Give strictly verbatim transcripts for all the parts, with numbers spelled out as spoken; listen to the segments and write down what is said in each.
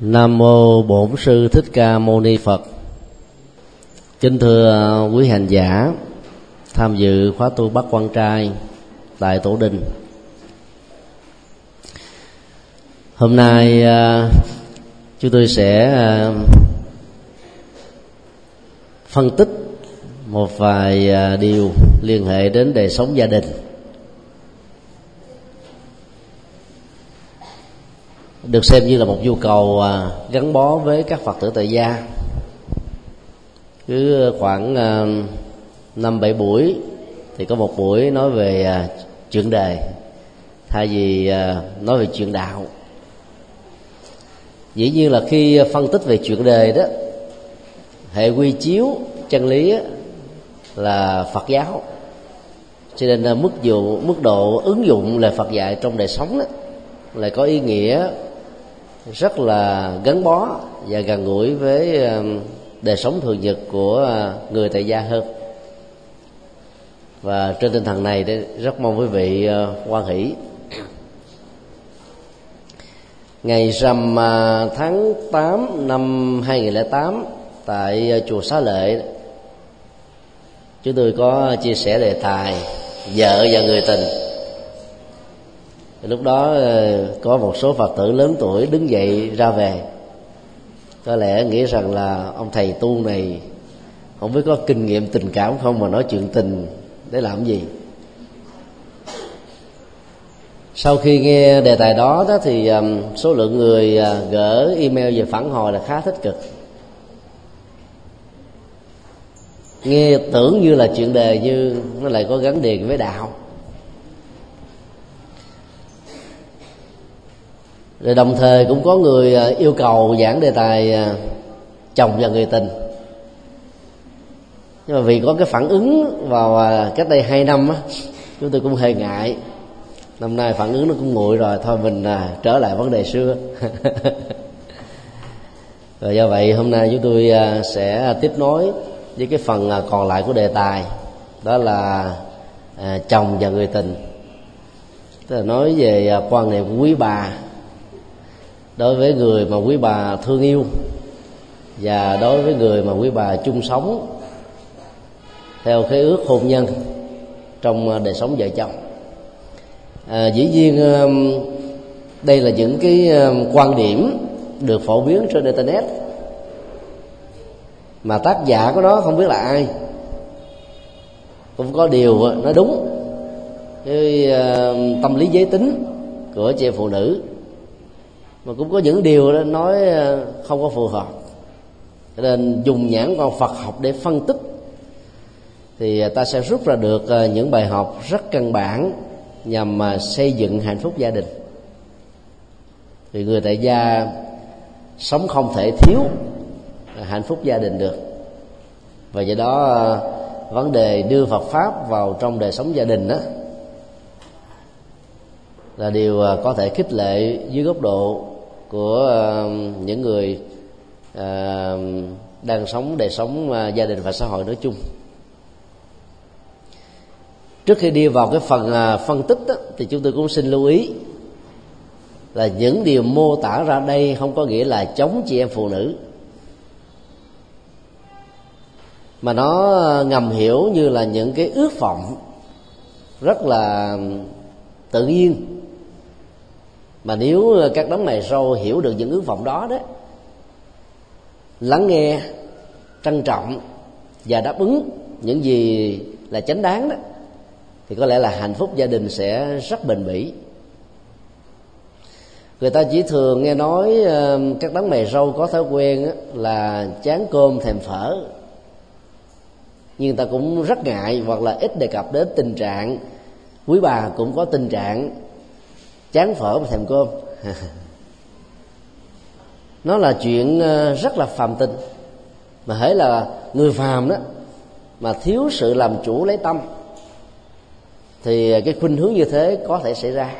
Nam mô Bổn Sư Thích Ca Mâu Ni Phật. Kính thưa quý hành giả tham dự khóa tu Bát Quan Trai tại Tổ Đình. Hôm nay chúng tôi sẽ phân tích một vài điều liên hệ đến đời sống gia đình, được xem như là một nhu cầu gắn bó với các Phật tử tại gia. Cứ khoảng năm bảy buổi thì có một buổi nói về chuyện đời, thay vì nói về chuyện đạo. Dĩ nhiên là khi phân tích về chuyện đời đó, hệ quy chiếu chân lý là Phật giáo, cho nên mức độ mức độ ứng dụng lời Phật dạy trong đời sống đó lại có ý nghĩa rất là gắn bó và gần gũi với đời sống thường nhật của người tại gia hơn. Và trên tinh thần này rất mong quý vị hoan hỷ. Ngày rằm tháng tám năm hai nghìn lẻ tám tại chùa Xá Lợi, chúng tôi có chia sẻ đề tài vợ và người tình. Lúc đó có một số Phật tử lớn tuổi đứng dậy ra về, có lẽ nghĩ rằng là ông thầy tu này không biết có kinh nghiệm tình cảm không mà nói chuyện tình để làm gì. Sau khi nghe đề tài đó, đó thì số lượng người gửi email về phản hồi là khá tích cực. Nghe tưởng như là chuyện đề, như nó lại có gắn liền với đạo. Rồi đồng thời cũng có người yêu cầu giảng đề tài chồng và người tình. Nhưng mà vì có cái phản ứng vào cách đây hai năm á, chúng tôi cũng hơi ngại. Năm nay phản ứng nó cũng nguội rồi, thôi mình trở lại vấn đề xưa. Rồi do vậy hôm nay chúng tôi sẽ tiếp nối với cái phần còn lại của đề tài, đó là chồng và người tình. Tức là nói về quan niệm của quý bà đối với người mà quý bà thương yêu, và đối với người mà quý bà chung sống theo khế ước hôn nhân trong đời sống vợ chồng. À, dĩ nhiên đây là những cái quan điểm được phổ biến trên internet mà tác giả của nó không biết là ai. Cũng có điều nó đúng cái tâm lý giới tính của chị em phụ nữ, mà cũng có những điều đó nói không có phù hợp. Cho nên dùng nhãn quan Phật học để phân tích thì ta sẽ rút ra được những bài học rất căn bản nhằm mà xây dựng hạnh phúc gia đình. Vì người tại gia sống không thể thiếu hạnh phúc gia đình được, và do đó vấn đề đưa Phật pháp vào trong đời sống gia đình đó là điều có thể khích lệ dưới góc độ của những người đang sống đời sống gia đình và xã hội nói chung. Trước khi đi vào cái phần phân tích đó, thì chúng tôi cũng xin lưu ý là những điều mô tả ra đây không có nghĩa là chống chị em phụ nữ, mà nó ngầm hiểu như là những cái ước vọng rất là tự nhiên, mà nếu các đấng mày râu hiểu được những ước vọng đó đó, lắng nghe, trân trọng và đáp ứng những gì là chánh đáng đó, thì có lẽ là hạnh phúc gia đình sẽ rất bền bỉ. Người ta chỉ thường nghe nói các đấng mày râu có thói quen là chán cơm thèm phở, nhưng người ta cũng rất ngại hoặc là ít đề cập đến tình trạng quý bà cũng có tình trạng chán phở và thèm cơm. Nó là chuyện rất là phàm tình, mà hễ là người phàm đó mà thiếu sự làm chủ lấy tâm thì cái khuynh hướng như thế có thể xảy ra.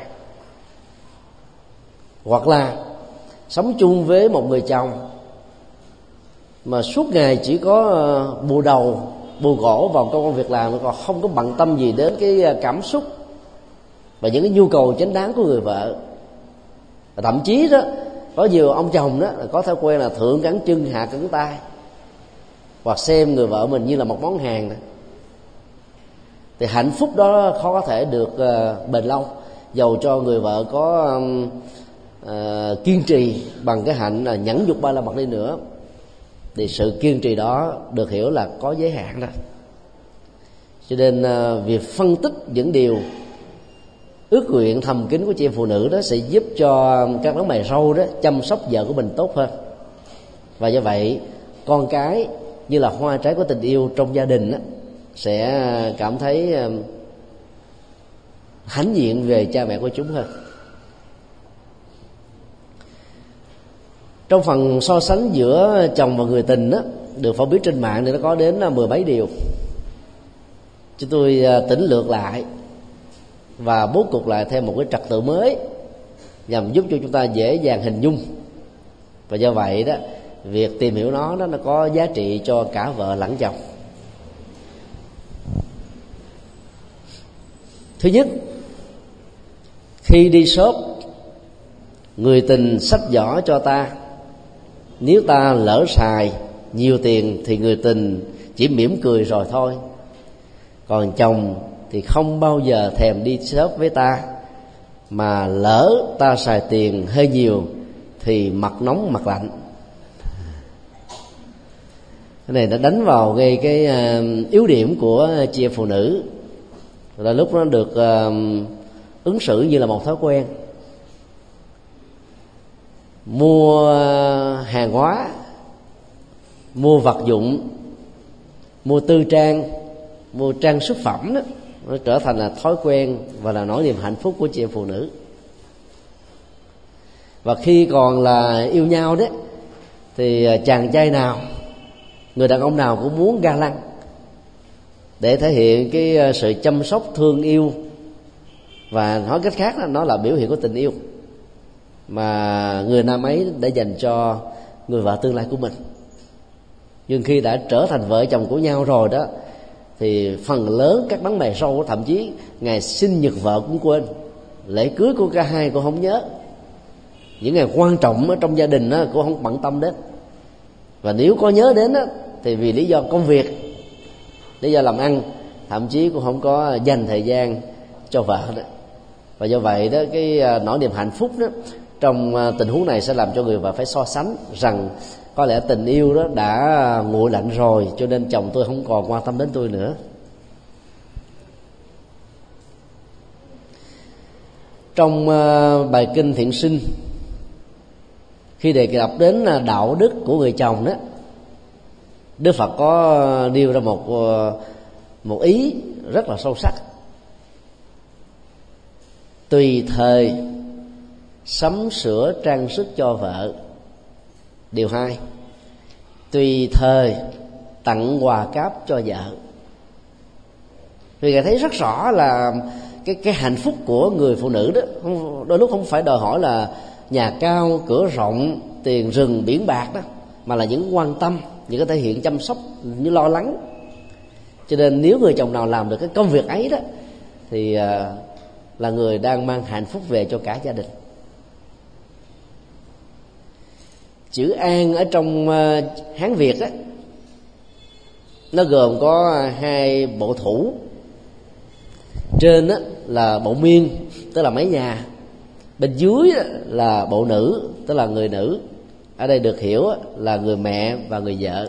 Hoặc là sống chung với một người chồng mà suốt ngày chỉ có bù đầu bù cổ vào công việc làm, còn không có bận tâm gì đến cái cảm xúc và những cái nhu cầu chính đáng của người vợ. Và thậm chí đó Có nhiều ông chồng đó có thói quen là thượng cắn chân hạ cắn tay, hoặc xem người vợ mình như là một món hàng đó. Thì hạnh phúc đó khó có thể được uh, bền lâu, dầu cho người vợ có um, uh, kiên trì bằng cái hạnh là nhẫn nhục ba la mật đi nữa, thì sự kiên trì đó được hiểu là có giới hạn đó. Cho nên uh, việc phân tích những điều ước nguyện thầm kín của chị em phụ nữ đó sẽ giúp cho các đấng mày râu đó chăm sóc vợ của mình tốt hơn. Và do vậy con cái như là hoa trái của tình yêu trong gia đình đó, sẽ cảm thấy hãnh diện về cha mẹ của chúng hơn. Trong phần so sánh giữa chồng và người tình đó, được phổ biến trên mạng thì nó có đến mười mấy điều. Chúng tôi tỉnh lược lại và bố cục lại theo một cái trật tự mới nhằm giúp cho chúng ta dễ dàng hình dung. Và do vậy đó, việc tìm hiểu nó đó, nó có giá trị cho cả vợ lẫn chồng. Thứ nhất, khi đi shop, người tình xách giỏ cho ta. Nếu ta lỡ xài nhiều tiền thì người tình chỉ mỉm cười rồi thôi. Còn chồng thì không bao giờ thèm đi shop với ta, mà lỡ ta xài tiền hơi nhiều thì mặt nóng mặt lạnh. Cái này đã đánh vào gây cái yếu điểm của chị em phụ nữ, là lúc nó được uh, ứng xử như là một thói quen. Mua hàng hóa, mua vật dụng, mua tư trang, mua trang sức phẩm đó, nó trở thành là thói quen và là nỗi niềm hạnh phúc của chị em phụ nữ. Và khi còn là yêu nhau đấy, thì chàng trai nào, người đàn ông nào cũng muốn ga lăng để thể hiện cái sự chăm sóc thương yêu, và nói cách khác đó, nó là biểu hiện của tình yêu mà người nam ấy đã dành cho người vợ tương lai của mình. Nhưng khi đã trở thành vợ chồng của nhau rồi đó, thì phần lớn các đấng mày râu, thậm chí ngày sinh nhật vợ cũng quên, lễ cưới của cả hai cũng không nhớ, những ngày quan trọng ở trong gia đình đó cũng không bận tâm đến. Và nếu có nhớ đến đó, thì vì lý do công việc, lý do làm ăn, thậm chí cũng không có dành thời gian cho vợ đó. Và do vậy đó, cái nỗi niềm hạnh phúc đó trong tình huống này sẽ làm cho người vợ phải so sánh rằng có lẽ tình yêu đó đã nguội lạnh rồi, cho nên chồng tôi không còn quan tâm đến tôi nữa. Trong bài kinh Thiện Sinh, khi đề cập đến đạo đức của người chồng đó, Đức Phật có nêu ra một một ý rất là sâu sắc: tùy thời sắm sửa trang sức cho vợ. Điều hai, tùy thời tặng quà cáp cho vợ. Vì Ngài thấy rất rõ là cái cái hạnh phúc của người phụ nữ đó không, đôi lúc không phải đòi hỏi là nhà cao cửa rộng, tiền rừng biển bạc đó, mà là những quan tâm, những cái thể hiện chăm sóc, như lo lắng. Cho nên nếu người chồng nào làm được cái công việc ấy đó, thì uh, là người đang mang hạnh phúc về cho cả gia đình. Chữ An ở trong uh, Hán Việt á, nó gồm có hai bộ thủ. Trên á là bộ miên, tức là mái nhà. Bên dưới là bộ nữ, tức là người nữ. Ở đây được hiểu là người mẹ và người vợ.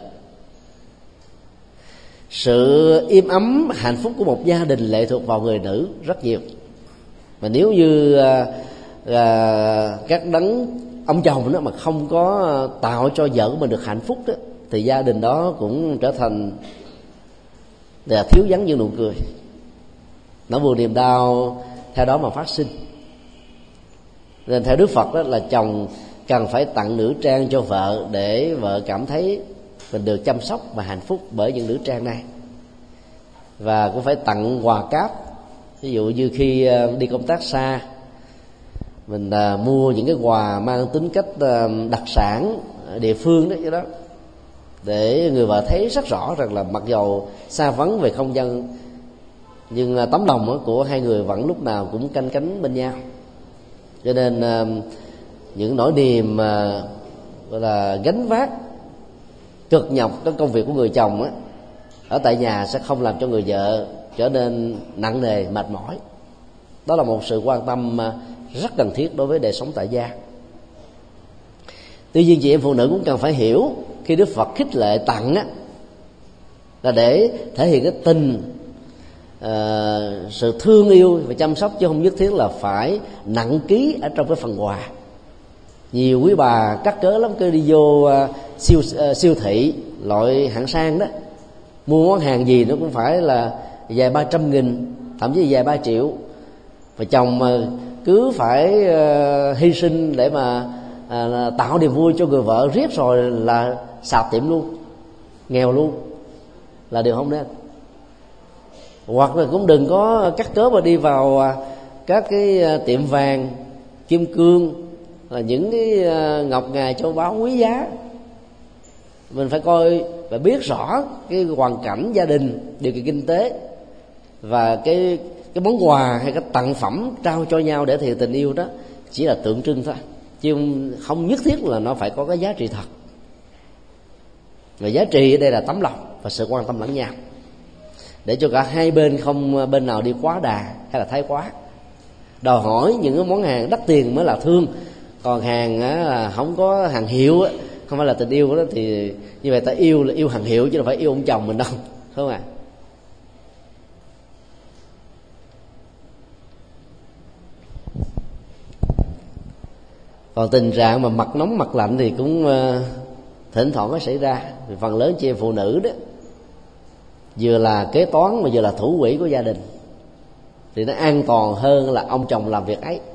Sự im ấm, hạnh phúc của một gia đình lệ thuộc vào người nữ rất nhiều. Mà nếu như uh, uh, các đấng ông chồng đó mà không có tạo cho vợ của mình được hạnh phúc đó, thì gia đình đó cũng trở thành là thiếu vắng những nụ cười, nỗi buồn niềm đau theo đó mà phát sinh. Nên theo Đức Phật đó là chồng cần phải tặng nữ trang cho vợ để vợ cảm thấy mình được chăm sóc và hạnh phúc bởi những nữ trang này. Và cũng phải tặng quà cáp, ví dụ như khi đi công tác xa, mình uh, mua những cái quà mang tính cách uh, đặc sản địa phương đó, cái đó để người vợ thấy rất rõ rằng là mặc dầu xa vắng về không gian, nhưng uh, tấm lòng uh, của hai người vẫn lúc nào cũng canh cánh bên nhau. Cho nên uh, những nỗi niềm mà gọi là gánh vác cực nhọc trong công việc của người chồng á, ở tại nhà sẽ không làm cho người vợ trở nên nặng nề mệt mỏi. Đó là một sự quan tâm rất cần thiết đối với đời sống tại gia. Tuy nhiên chị em phụ nữ cũng cần phải hiểu, khi Đức Phật khích lệ tặng á, là để thể hiện cái tình uh, sự thương yêu và chăm sóc, chứ không nhất thiết là phải nặng ký ở trong cái phần quà. Nhiều quý bà cắt cớ lắm, cứ đi vô uh, siêu uh, siêu thị loại hạng sang đó, mua món hàng gì nó cũng phải là vài ba trăm nghìn, thậm chí vài ba triệu, và chồng mà cứ phải uh, hy sinh để mà uh, tạo niềm vui cho người vợ riết rồi là sạp tiệm luôn, nghèo luôn, là điều không nên. Hoặc là cũng đừng có cắt cớ mà đi vào các cái tiệm vàng, kim cương, là những cái ngọc ngà châu báu quý giá. Mình phải coi và biết rõ cái hoàn cảnh gia đình, điều kiện kinh tế, và cái cái món quà hay cái tặng phẩm trao cho nhau để thể hiện tình yêu đó chỉ là tượng trưng thôi, chứ không nhất thiết là nó phải có cái giá trị thật. Và giá trị ở đây là tấm lòng và sự quan tâm lẫn nhau, để cho cả hai bên không bên nào đi quá đà hay là thái quá. Đòi hỏi những cái món hàng đắt tiền mới là thương, còn hàng là không có hàng hiệu á, không phải là tình yêu đó, thì như vậy ta yêu là yêu hàng hiệu chứ không phải yêu ông chồng mình đâu, không à. Còn tình trạng mà mặt nóng mặt lạnh thì cũng thỉnh thoảng có xảy ra. Vì phần lớn chị em phụ nữ đó vừa là kế toán mà vừa là thủ quỹ của gia đình, thì nó an toàn hơn là ông chồng làm việc ấy.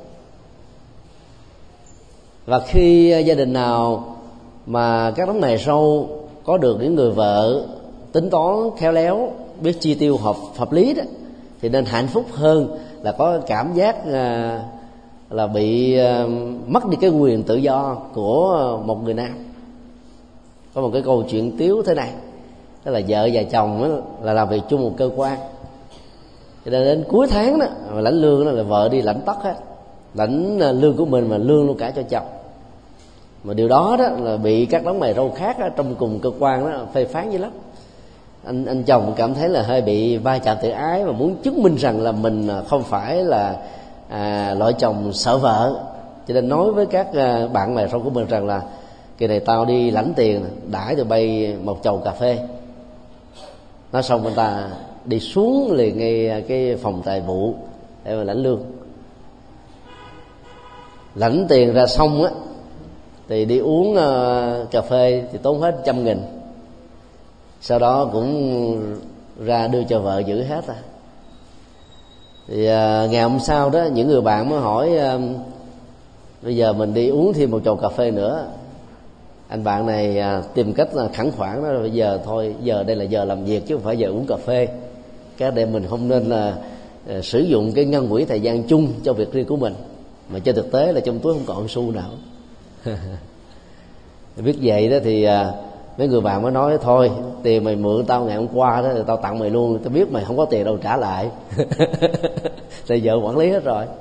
Và khi gia đình nào mà các đấng mày râu có được những người vợ tính toán khéo léo, biết chi tiêu hợp hợp lý đó, thì nên hạnh phúc hơn là có cảm giác à, là bị à, mất đi cái quyền tự do của một người nam. Có một cái câu chuyện tiếu thế này, đó là vợ và chồng đó, là làm việc chung một cơ quan, cho nên đến cuối tháng đó mà lãnh lương đó là vợ đi lãnh tất hết, lãnh lương của mình mà lương luôn cả cho chồng. Mà điều đó đó là bị các đấng mày râu khác ở trong cùng cơ quan đó phê phán dữ lắm. Anh anh chồng cảm thấy là hơi bị va chạm tự ái, và muốn chứng minh rằng là mình không phải là à, loại chồng sợ vợ, cho nên nói với các bạn mày râu của mình rằng là kỳ này tao đi lãnh tiền, đãi tụi bay một chầu cà phê. Nói xong người ta đi xuống liền ngay cái phòng tài vụ để mà lãnh lương. Lãnh tiền ra xong á thì đi uống uh, cà phê thì tốn hết trăm nghìn. Sau đó cũng ra đưa cho vợ giữ hết à. Thì uh, ngày hôm sau đó những người bạn mới hỏi uh, bây giờ mình đi uống thêm một chầu cà phê nữa. Anh bạn này uh, tìm cách là khẳng khoản đó, bây giờ thôi, giờ đây là giờ làm việc chứ không phải giờ uống cà phê. Cái để mình không nên là uh, sử dụng cái ngân quỹ thời gian chung cho việc riêng của mình, mà trên thực tế là trong túi không còn xu nào. Biết vậy đó thì à, mấy người bạn mới nói thôi, tiền mày mượn tao ngày hôm qua đó thì tao tặng mày luôn, tao biết mày không có tiền đâu trả lại. Thì vợ quản lý hết rồi.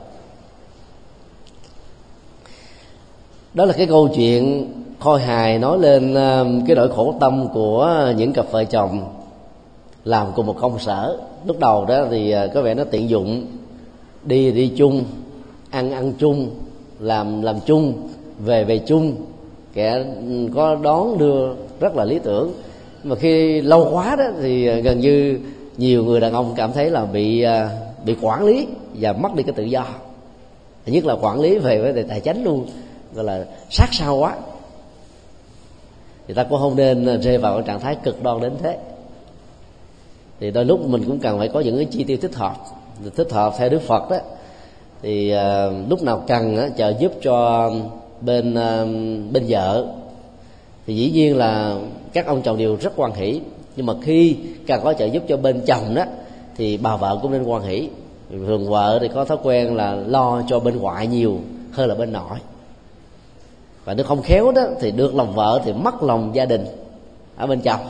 Đó là cái câu chuyện khôi hài nói lên uh, cái nỗi khổ tâm của những cặp vợ chồng làm cùng một công sở. Lúc đầu đó thì uh, có vẻ nó tiện dụng, đi đi chung, ăn ăn chung, làm làm chung, về về chung, kẻ có đón đưa rất là lý tưởng. Mà khi lâu quá đó thì gần như nhiều người đàn ông cảm thấy là bị bị quản lý và mất đi cái tự do, nhất là quản lý về vấn đề tài chính luôn, gọi là sát sao quá. Thì ta cũng không nên rơi vào cái trạng thái cực đoan đến thế. Thì đôi lúc mình cũng cần phải có những cái chi tiêu thích hợp. Thích hợp theo Đức Phật đó thì uh, lúc nào cần uh, trợ giúp cho bên uh, bên vợ thì dĩ nhiên là các ông chồng đều rất hoan hỷ, nhưng mà khi cần có trợ giúp cho bên chồng đó thì bà vợ cũng nên hoan hỷ. Thường vợ thì có thói quen là lo cho bên ngoại nhiều hơn là bên nội, và nếu không khéo đó thì được lòng vợ thì mất lòng gia đình ở bên chồng.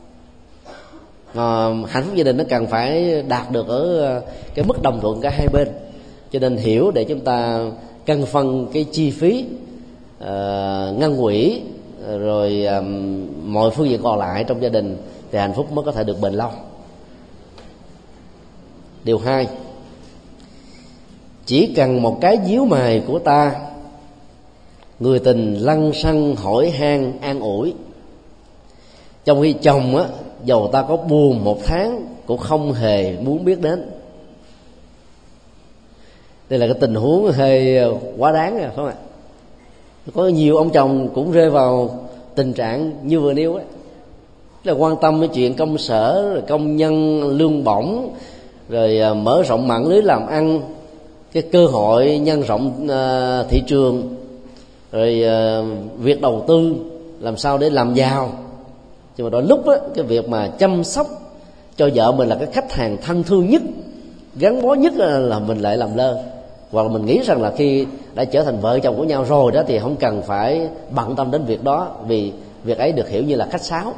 À, hạnh phúc gia đình nó cần phải đạt được ở cái mức đồng thuận cả hai bên, cho nên hiểu để chúng ta cân phân cái chi phí ngăn quỹ, rồi uh, mọi phương diện còn lại trong gia đình, thì hạnh phúc mới có thể được bền lâu. Điều hai, chỉ cần một cái díu mày của ta, người tình lăng xăng hỏi han an ủi, trong khi chồng á, dầu ta có buồn một tháng cũng không hề muốn biết đến. Đây là cái tình huống hơi quá đáng rồi, phải không ạ? Có nhiều ông chồng cũng rơi vào tình trạng như vừa nêu ấy, là quan tâm đến chuyện công sở, rồi công nhân lương bổng, rồi mở rộng mạng lưới làm ăn, cái cơ hội nhân rộng uh, thị trường, rồi uh, việc đầu tư làm sao để làm giàu. Nhưng mà đôi lúc đó, cái việc mà chăm sóc cho vợ mình là cái khách hàng thân thương nhất, gắn bó nhất là mình lại làm lơ, hoặc là mình nghĩ rằng là khi đã trở thành vợ chồng của nhau rồi đó thì không cần phải bận tâm đến việc đó, vì việc ấy được hiểu như là khách sáo.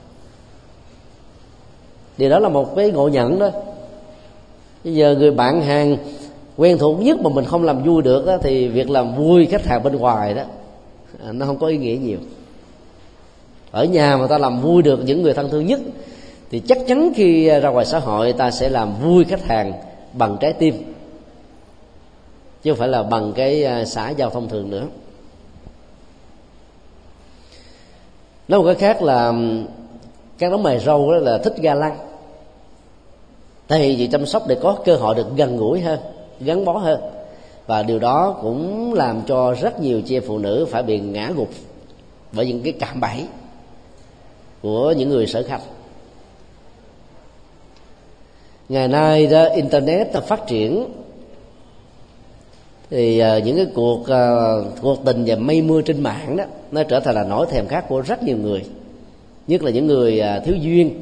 Điều đó là một cái ngộ nhận đó. Bây giờ người bạn hàng quen thuộc nhất mà mình không làm vui được đó, thì việc làm vui khách hàng bên ngoài đó nó không có ý nghĩa nhiều. Ở nhà mà ta làm vui được những người thân thương nhất thì chắc chắn khi ra ngoài xã hội ta sẽ làm vui khách hàng bằng trái tim, chứ không phải là bằng cái xã giao thông thường nữa. Nói một cái khác là các đống mày râu đó là thích ga lăng, tại vì chăm sóc để có cơ hội được gần gũi hơn, gắn bó hơn, và điều đó cũng làm cho rất nhiều chị em phụ nữ phải bị ngã gục bởi những cái cạm bẫy của những người sở khanh. Ngày nay đó, internet phát triển thì uh, những cái cuộc uh, cuộc tình và mây mưa trên mạng đó nó trở thành là nỗi thèm khát của rất nhiều người, nhất là những người uh, thiếu duyên.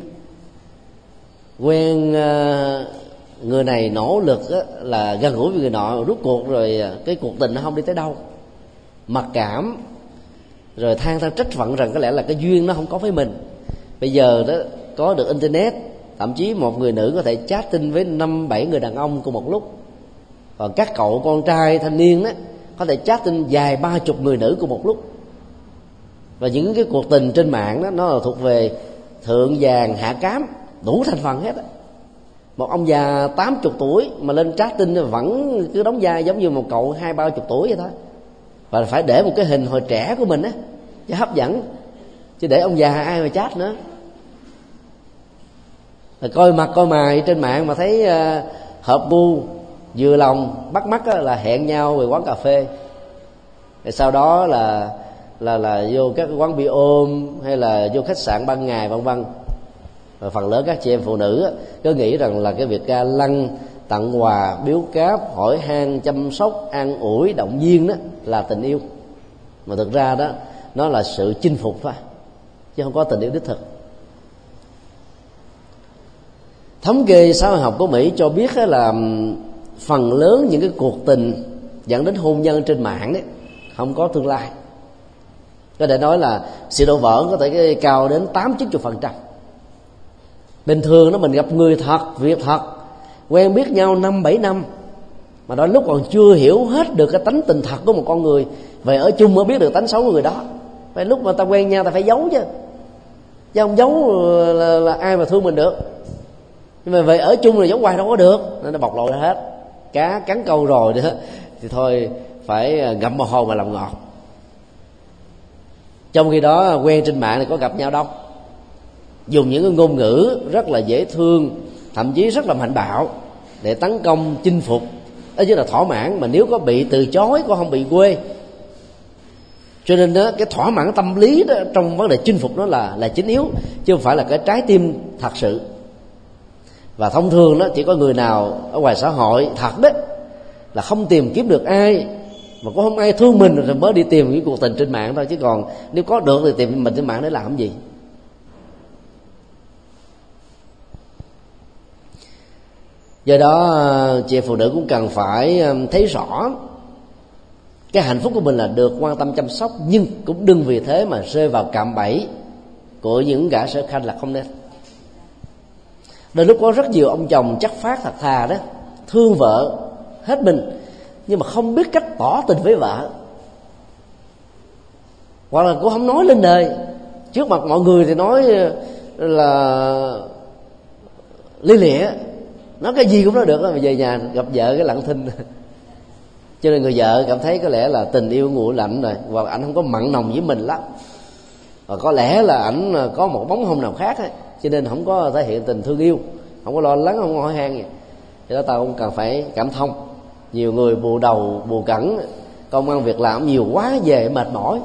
Quen uh, người này nỗ lực á, là gần gũi với người nọ, rút cuộc rồi uh, cái cuộc tình nó không đi tới đâu, mặc cảm, rồi than than trách phận rằng có lẽ là cái duyên nó không có với mình. Bây giờ đó có được internet, thậm chí một người nữ có thể chatting với năm bảy người đàn ông cùng một lúc. Còn các cậu con trai thanh niên đó có thể chatting vài ba chục người nữ cùng một lúc. Và những cái cuộc tình trên mạng đó nó là thuộc về thượng vàng hạ cám, đủ thành phần hết đó. Một ông già tám chục tuổi mà lên chatting vẫn cứ đóng vai giống như một cậu hai ba chục tuổi vậy thôi. Và phải để một cái hình hồi trẻ của mình á cho hấp dẫn, chứ để ông già ai mà chat nữa. Rồi coi mặt coi mày trên mạng mà thấy uh, hợp gu, vừa lòng, bắt mắt là hẹn nhau về quán cà phê. Rồi sau đó là là là vô các quán bia ôm hay là vô khách sạn ban ngày vân vân. Và phần lớn các chị em phụ nữ cứ nghĩ rằng là cái việc ga lăng, tặng quà, biếu cáp, hỏi han, chăm sóc, an ủi, động viên đó là tình yêu. Mà thực ra đó nó là sự chinh phục thôi, chứ không có tình yêu đích thực. Thống kê xã hội học của Mỹ cho biết là phần lớn những cái cuộc tình dẫn đến hôn nhân trên mạng đấy không có tương lai. Có thể nói là sự đổ vỡ có thể cao đến tám chín mươi phần trăm. Bình thường đó mình gặp người thật, việc thật, quen biết nhau năm bảy năm, mà đôi lúc còn chưa hiểu hết được cái tánh tình thật của một con người, về ở chung mới biết được tánh xấu của người đó. Phải lúc mà ta quen nhau ta phải giấu chứ, chứ không giấu là, là ai mà thương mình được. Nhưng mà về ở chung là giấu hoài đâu có được, nên nó bộc lộ ra hết. Cá cắn câu rồi đó thì thôi phải ngậm bồ hồ mà làm ngọt. Trong khi đó quen trên mạng thì có gặp nhau đông, dùng những cái ngôn ngữ rất là dễ thương, thậm chí rất là mạnh bạo để tấn công, chinh phục, đó chính là thỏa mãn. Mà nếu có bị từ chối có không bị quê. Cho nên đó, cái thỏa mãn tâm lý đó trong vấn đề chinh phục nó là là chính yếu, chứ không phải là cái trái tim thật sự. Và thông thường đó chỉ có người nào ở ngoài xã hội thật đó là không tìm kiếm được ai, mà có không ai thương mình rồi mới đi tìm những cuộc tình trên mạng thôi. Chứ còn nếu có được thì tìm mình trên mạng để làm gì? Do đó chị phụ nữ cũng cần phải thấy rõ cái hạnh phúc của mình là được quan tâm chăm sóc, nhưng cũng đừng vì thế mà rơi vào cạm bẫy của những gã sở khanh là không nên. Đôi lúc có rất nhiều ông chồng chất phác thật thà đó, thương vợ hết mình nhưng mà không biết cách tỏ tình với vợ. hoặc là cũng không nói lên đời. Trước mặt mọi người thì nói là lý lịa, nói cái gì cũng nói được, mà về nhà gặp vợ cái lặng thinh. Cho nên người vợ cảm thấy có lẽ là tình yêu nguội lạnh rồi, và ảnh không có mặn nồng với mình lắm, và có lẽ là ảnh có một bóng hồng nào khác ấy, cho nên không có thể hiện tình thương yêu, không có lo lắng, không có hỏi han gì. Thì đó ta cũng cần phải cảm thông. Nhiều người bù đầu bù cẳng, công ăn việc làm nhiều quá về mệt mỏi,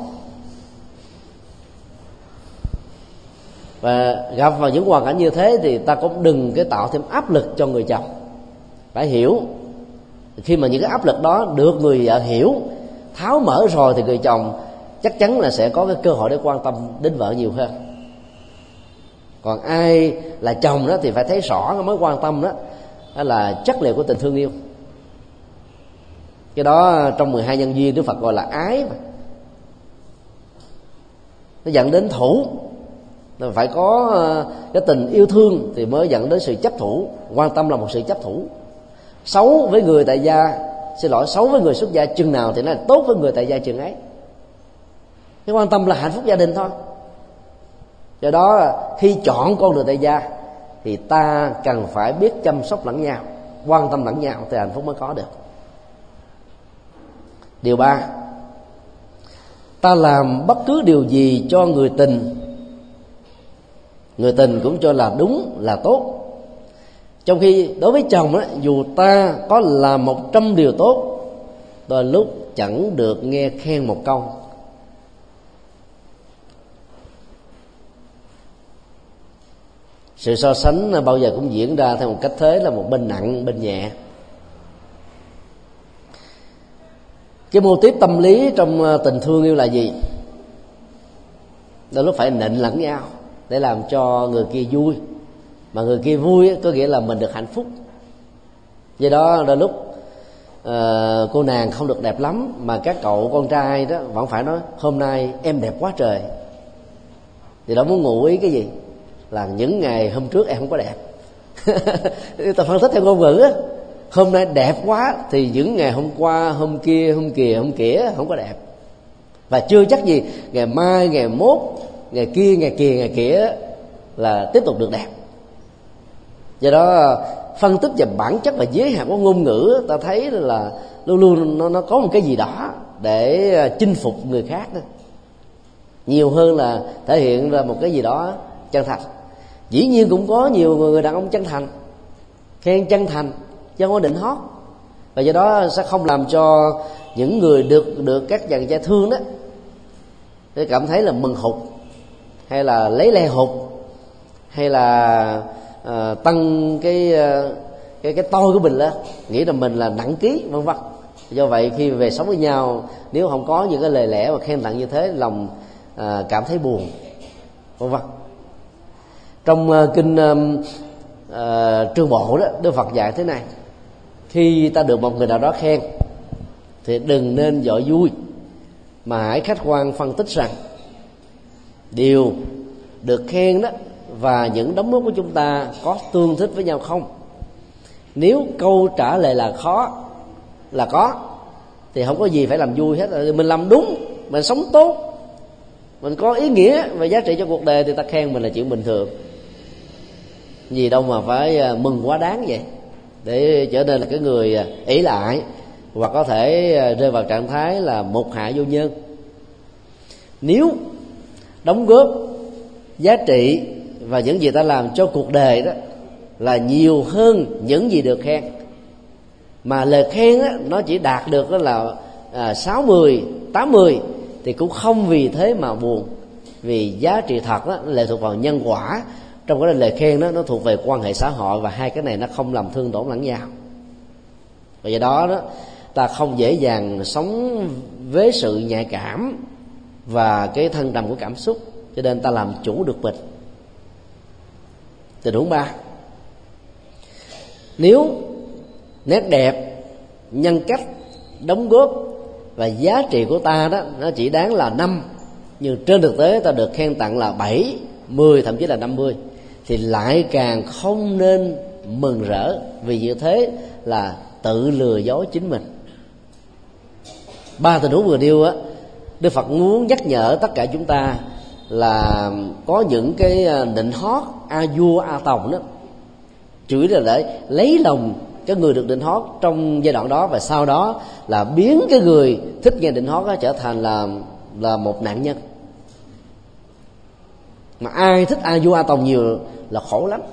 và gặp vào những hoàn cảnh như thế thì ta cũng đừng cái tạo thêm áp lực cho người chồng. Phải hiểu, khi mà những cái áp lực đó được người vợ hiểu, tháo mở rồi, thì người chồng chắc chắn là sẽ có cái cơ hội để quan tâm đến vợ nhiều hơn. Còn ai là chồng đó thì phải thấy rõ cái mối quan tâm đó, đó là chất liệu của tình thương yêu. Cái đó trong mười hai nhân duyên Đức Phật gọi là ái mà. Nó dẫn đến thủ, phải có cái tình yêu thương thì mới dẫn đến sự chấp thủ. Quan tâm là một sự chấp thủ. Xấu với người tại gia, xin lỗi, xấu với người xuất gia chừng nào thì nó là tốt với người tại gia chừng ấy. Cái quan tâm là hạnh phúc gia đình thôi. Do đó khi chọn con đường tại gia thì ta cần phải biết chăm sóc lẫn nhau, quan tâm lẫn nhau thì hạnh phúc mới có được. Điều ba, ta làm bất cứ điều gì cho người tình, người tình cũng cho là đúng, là tốt. Trong khi đối với chồng đó, dù ta có làm một trăm điều tốt, đôi lúc chẳng được nghe khen một câu. Sự so sánh bao giờ cũng diễn ra theo một cách thế là một bên nặng, bên nhẹ. Cái mô típ tâm lý trong tình thương yêu là gì? Đôi lúc phải nịnh lẫn nhau để làm cho người kia vui, mà người kia vui có nghĩa là mình được hạnh phúc. Do đó đôi lúc uh, cô nàng không được đẹp lắm, mà các cậu con trai đó vẫn phải nói hôm nay em đẹp quá trời. Thì đó muốn ngụ ý cái gì? Là những ngày hôm trước em không có đẹp. Ta phân tích theo ngôn ngữ á, hôm nay đẹp quá thì những ngày hôm qua, hôm kia, hôm kia, hôm kia không có đẹp. Và chưa chắc gì ngày mai, ngày mốt, ngày kia, ngày kia, ngày kia là tiếp tục được đẹp. Do đó phân tích về bản chất và giới hạn của ngôn ngữ, ta thấy là luôn luôn nó, nó có một cái gì đó để chinh phục người khác đó, nhiều hơn là thể hiện ra một cái gì đó chân thành. Dĩ nhiên cũng có nhiều người đàn ông chân thành, khen chân thành chứ không có định hót, và do đó sẽ không làm cho những người được được các chàng trai thương đó để cảm thấy là mừng hụt, hay là lấy le hụt, hay là uh, tăng cái uh, cái cái tôi của mình lên, nghĩ là mình là nặng ký, vân vân. Do vậy khi về sống với nhau, nếu không có những cái lời lẽ mà khen tặng như thế, lòng uh, cảm thấy buồn, vân vân. Trong uh, kinh uh, uh, Trương Bộ đó, Đức Phật dạy thế này: khi ta được một người nào đó khen thì đừng nên vội vui, mà hãy khách quan phân tích rằng điều được khen đó và những đóng góp của chúng ta có tương thích với nhau không. Nếu câu trả lời là khó, là có, thì không có gì phải làm vui hết. Mình làm đúng, mình sống tốt, mình có ý nghĩa và giá trị cho cuộc đời thì ta khen mình là chuyện bình thường. Gì đâu mà phải mừng quá đáng vậy, để trở nên là cái người ỷ lại, hoặc có thể rơi vào trạng thái là mục hạ vô nhân. Nếu đóng góp giá trị và những gì ta làm cho cuộc đời đó là nhiều hơn những gì được khen, mà lời khen đó, nó chỉ đạt được đó là à, sáu mươi, tám mươi, thì cũng không vì thế mà buồn. Vì giá trị thật đó, nó lệ thuộc vào nhân quả. Trong cái lời khen đó, nó thuộc về quan hệ xã hội, và hai cái này nó không làm thương tổn lẫn nhau. Và do đó, đó ta không dễ dàng sống với sự nhạy cảm và cái thăng trầm của cảm xúc, cho nên ta làm chủ được mình. Tình huống ba: nếu nét đẹp, nhân cách, đóng góp và giá trị của ta đó nó chỉ đáng là năm, nhưng trên thực tế ta được khen tặng là bảy, mười, thậm chí là năm mươi, thì lại càng không nên mừng rỡ, vì như thế là tự lừa dối chính mình. Ba tình huống vừa nêu á Đức Phật muốn nhắc nhở tất cả chúng ta là có những cái nịnh hót a vua a tòng đó, chủ yếu là để lấy lòng cái người được định hót trong giai đoạn đó, và sau đó là biến cái người thích nghe định hót đó trở thành là là một nạn nhân. Mà ai thích a vua a tòng nhiều là khổ lắm.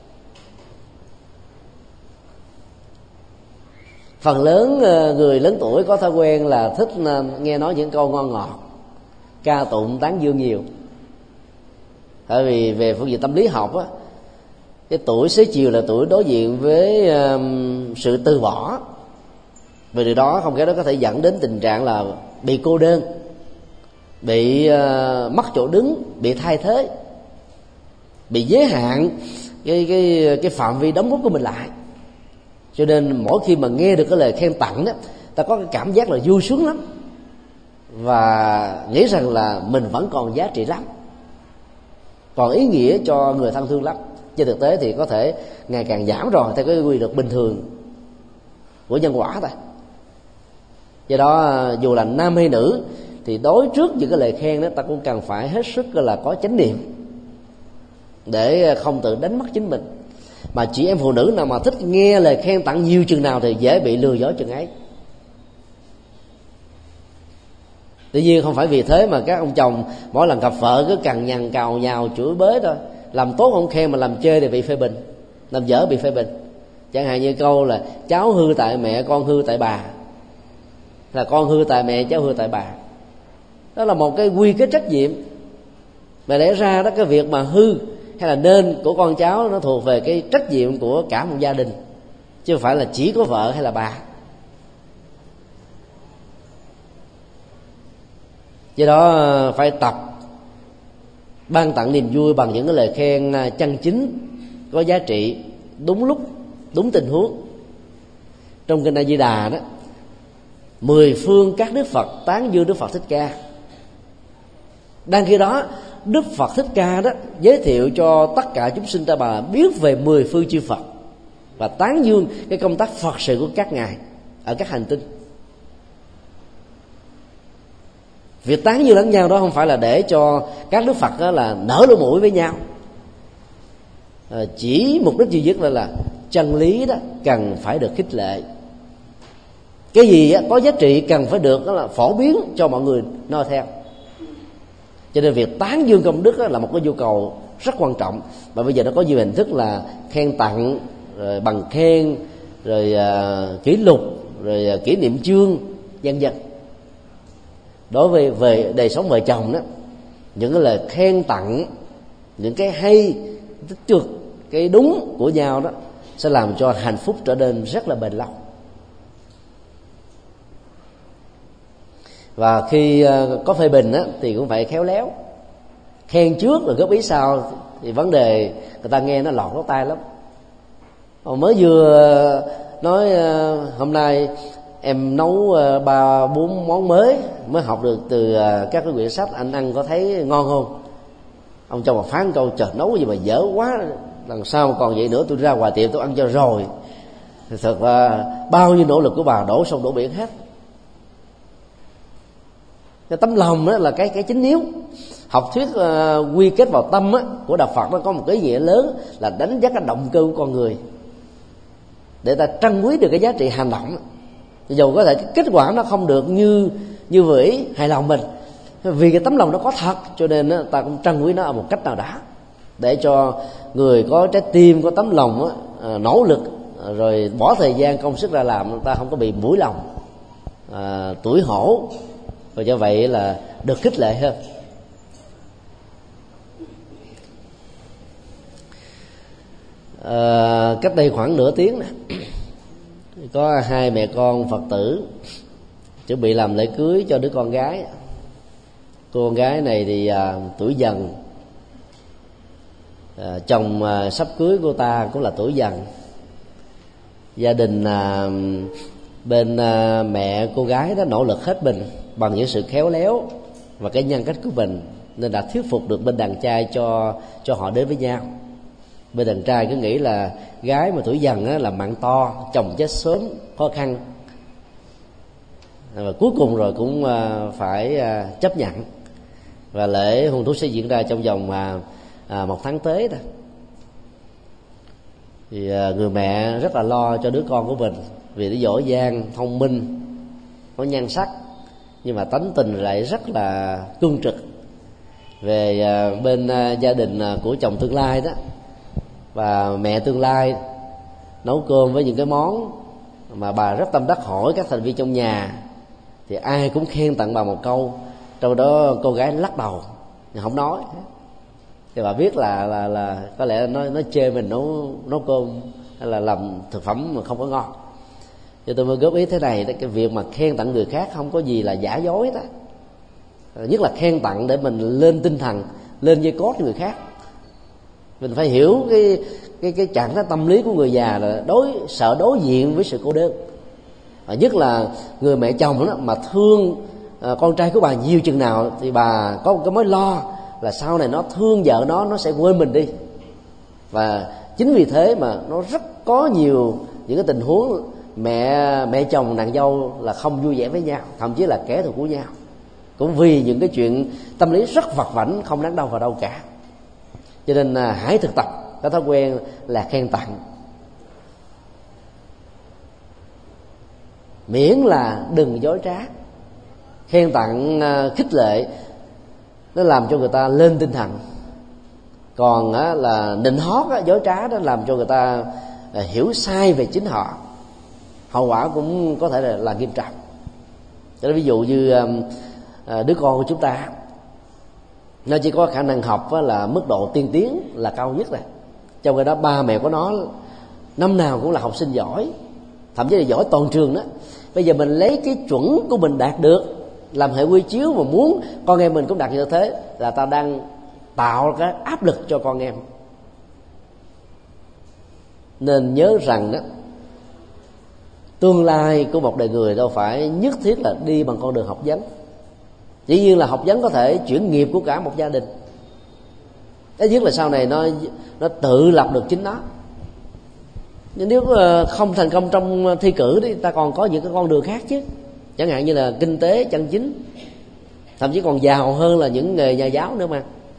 Phần lớn người lớn tuổi có thói quen là thích nghe nói những câu ngon ngọt, ca tụng tán dương nhiều. Tại vì về phương diện tâm lý học á, cái tuổi xế chiều là tuổi đối diện với um, sự từ bỏ. Vì điều đó không khéo đó có thể dẫn đến tình trạng là bị cô đơn, bị uh, mất chỗ đứng, bị thay thế, bị giới hạn cái cái cái phạm vi đóng góp của mình lại. Cho nên mỗi khi mà nghe được cái lời khen tặng đó, ta có cái cảm giác là vui sướng lắm, và nghĩ rằng là mình vẫn còn giá trị lắm, còn ý nghĩa cho người thân thương lắm. Trên thực tế thì có thể ngày càng giảm rồi theo cái quy luật bình thường của nhân quả thôi. Do đó dù là nam hay nữ thì đối trước những cái lời khen đó, ta cũng cần phải hết sức là có chánh niệm để không tự đánh mất chính mình. Mà chị em phụ nữ nào mà thích nghe lời khen tặng nhiều chừng nào thì dễ bị lừa dối chừng ấy. Tuy nhiên không phải vì thế mà các ông chồng mỗi lần gặp vợ cứ cằn nhằn cào nhào chửi bới thôi. Làm tốt không khen mà làm chê thì bị phê bình, làm dở bị phê bình. Chẳng hạn như câu là cháu hư tại mẹ, con hư tại bà, là con hư tại mẹ, cháu hư tại bà. Đó là một cái quy kết trách nhiệm. Mà lẽ ra đó, cái việc mà hư hay là nên của con cháu nó thuộc về cái trách nhiệm của cả một gia đình, chứ không phải là chỉ có vợ hay là bà. Do đó phải tập ban tặng niềm vui bằng những cái lời khen chân chính, có giá trị, đúng lúc, đúng tình huống. Trong kinh A Di Đà đó, mười phương các đức Phật tán dương Đức Phật Thích Ca. Đang khi đó Đức Phật Thích Ca đó giới thiệu cho tất cả chúng sinh ta bà biết về mười phương chư Phật và tán dương cái công tác Phật sự của các ngài ở các hành tinh. Việc tán dương lẫn nhau đó không phải là để cho các đức Phật đó là nở lỗ mũi với nhau, à, chỉ mục đích duy nhất là, là chân lý đó cần phải được khích lệ. Cái gì đó, có giá trị cần phải được đó là phổ biến cho mọi người noi theo. Cho nên việc tán dương công đức là một cái nhu cầu rất quan trọng. Và bây giờ nó có nhiều hình thức là khen tặng, rồi bằng khen, rồi uh, kỷ lục, rồi uh, kỷ niệm chương, vân vân. Đối với về đời sống vợ chồng đó, những cái lời khen tặng, những cái hay, tích cực, cái đúng của nhau đó sẽ làm cho hạnh phúc trở nên rất là bền lâu. Và khi có phê bình á, thì cũng phải khéo léo. Khen trước rồi góp ý sau thì vấn đề người ta nghe nó lọt lỗ tai lắm. Mới vừa nói hôm nay em nấu ba bốn món mới mới học được từ các cái quyển sách, anh ăn có thấy ngon không? Ông cho mà phán câu trời nấu gì mà dở quá, lần sau còn vậy nữa tôi ra ngoài tiệm tôi ăn cho rồi. Thì thật là bao nhiêu nỗ lực của bà đổ sông đổ biển hết. Cái tấm lòng đó là cái cái chính yếu. Học thuyết uh, quy kết vào tâm á, của Đạo Phật nó có một cái ý nghĩa lớn là đánh giá cái động cơ của con người để ta trân quý được cái giá trị hành động. Dù có thể cái kết quả nó không được như như vậy hài lòng mình, vì cái tấm lòng nó có thật cho nên đó, ta cũng trân quý nó ở một cách nào đó để cho người có trái tim, có tấm lòng á, uh, nỗ lực uh, rồi bỏ thời gian công sức ra làm, ta không có bị mũi lòng, uh, tủi hổ, và do vậy là được khích lệ hơn. À, cách đây khoảng nửa tiếng này, có hai mẹ con Phật tử chuẩn bị làm lễ cưới cho đứa con gái. Cô con gái này thì à, tuổi dần, à, chồng à, sắp cưới cô ta cũng là tuổi dần. Gia đình à, bên à, mẹ cô gái đó nỗ lực hết mình bằng những sự khéo léo và cái nhân cách của mình, nên đã thuyết phục được bên đàn trai cho cho họ đến với nhau. Bên đàn trai cứ nghĩ là gái mà tuổi dần á, là mạng to, chồng chết sớm, khó khăn, và cuối cùng rồi cũng phải chấp nhận. Và lễ hôn thú sẽ diễn ra trong vòng à, một tháng tới đó. Thì à, người mẹ rất là lo cho đứa con của mình, vì nó giỏi giang, thông minh, có nhan sắc, nhưng mà tánh tình lại rất là cương trực. Về à, bên à, gia đình à, của chồng tương lai đó, và mẹ tương lai nấu cơm với những cái món mà bà rất tâm đắc hỏi các thành viên trong nhà, thì ai cũng khen tặng bà một câu, trong đó cô gái lắc đầu không nói. Thì bà biết là là là có lẽ nó nó chê mình nấu nấu cơm hay là làm thực phẩm mà không có ngon. Cho tôi mới góp ý thế này, cái việc mà khen tặng người khác không có gì là giả dối đó, nhất là khen tặng để mình lên tinh thần, lên dây cót người khác. Mình phải hiểu cái cái cái trạng thái tâm lý của người già là đối sợ đối diện với sự cô đơn, và nhất là người mẹ chồng đó mà thương à, con trai của bà nhiều chừng nào thì bà có một cái mối lo là sau này nó thương vợ nó nó sẽ quên mình đi. Và chính vì thế mà nó rất có nhiều những cái tình huống mẹ mẹ chồng nàng dâu là không vui vẻ với nhau, thậm chí là kẻ thù của nhau, cũng vì những cái chuyện tâm lý rất vặt vãnh, không đáng đâu vào đâu cả. Cho nên à, hãy thực tập cái thói quen là khen tặng, miễn là đừng dối trá. Khen tặng à, khích lệ nó làm cho người ta lên tinh thần, còn á, là nịnh hót á, dối trá đó làm cho người ta à, hiểu sai về chính họ, hậu quả cũng có thể là, là nghiêm trọng. Cho nên ví dụ như à, đứa con của chúng ta nó chỉ có khả năng học á, là mức độ tiên tiến là cao nhất rồi, trong khi đó ba mẹ của nó năm nào cũng là học sinh giỏi, thậm chí là giỏi toàn trường đó. Bây giờ mình lấy cái chuẩn của mình đạt được làm hệ quy chiếu mà muốn con em mình cũng đạt như thế, là ta đang tạo cái áp lực cho con em. Nên nhớ rằng đó, tương lai của một đời người đâu phải nhất thiết là đi bằng con đường học vấn. Dĩ nhiên là học vấn có thể chuyển nghiệp của cả một gia đình, cái nhất là sau này nó nó tự lập được chính nó. Nhưng nếu không thành công trong thi cử thì ta còn có những cái con đường khác chứ, chẳng hạn như là kinh tế chân chính, thậm chí còn giàu hơn là những nghề nhà giáo nữa mà.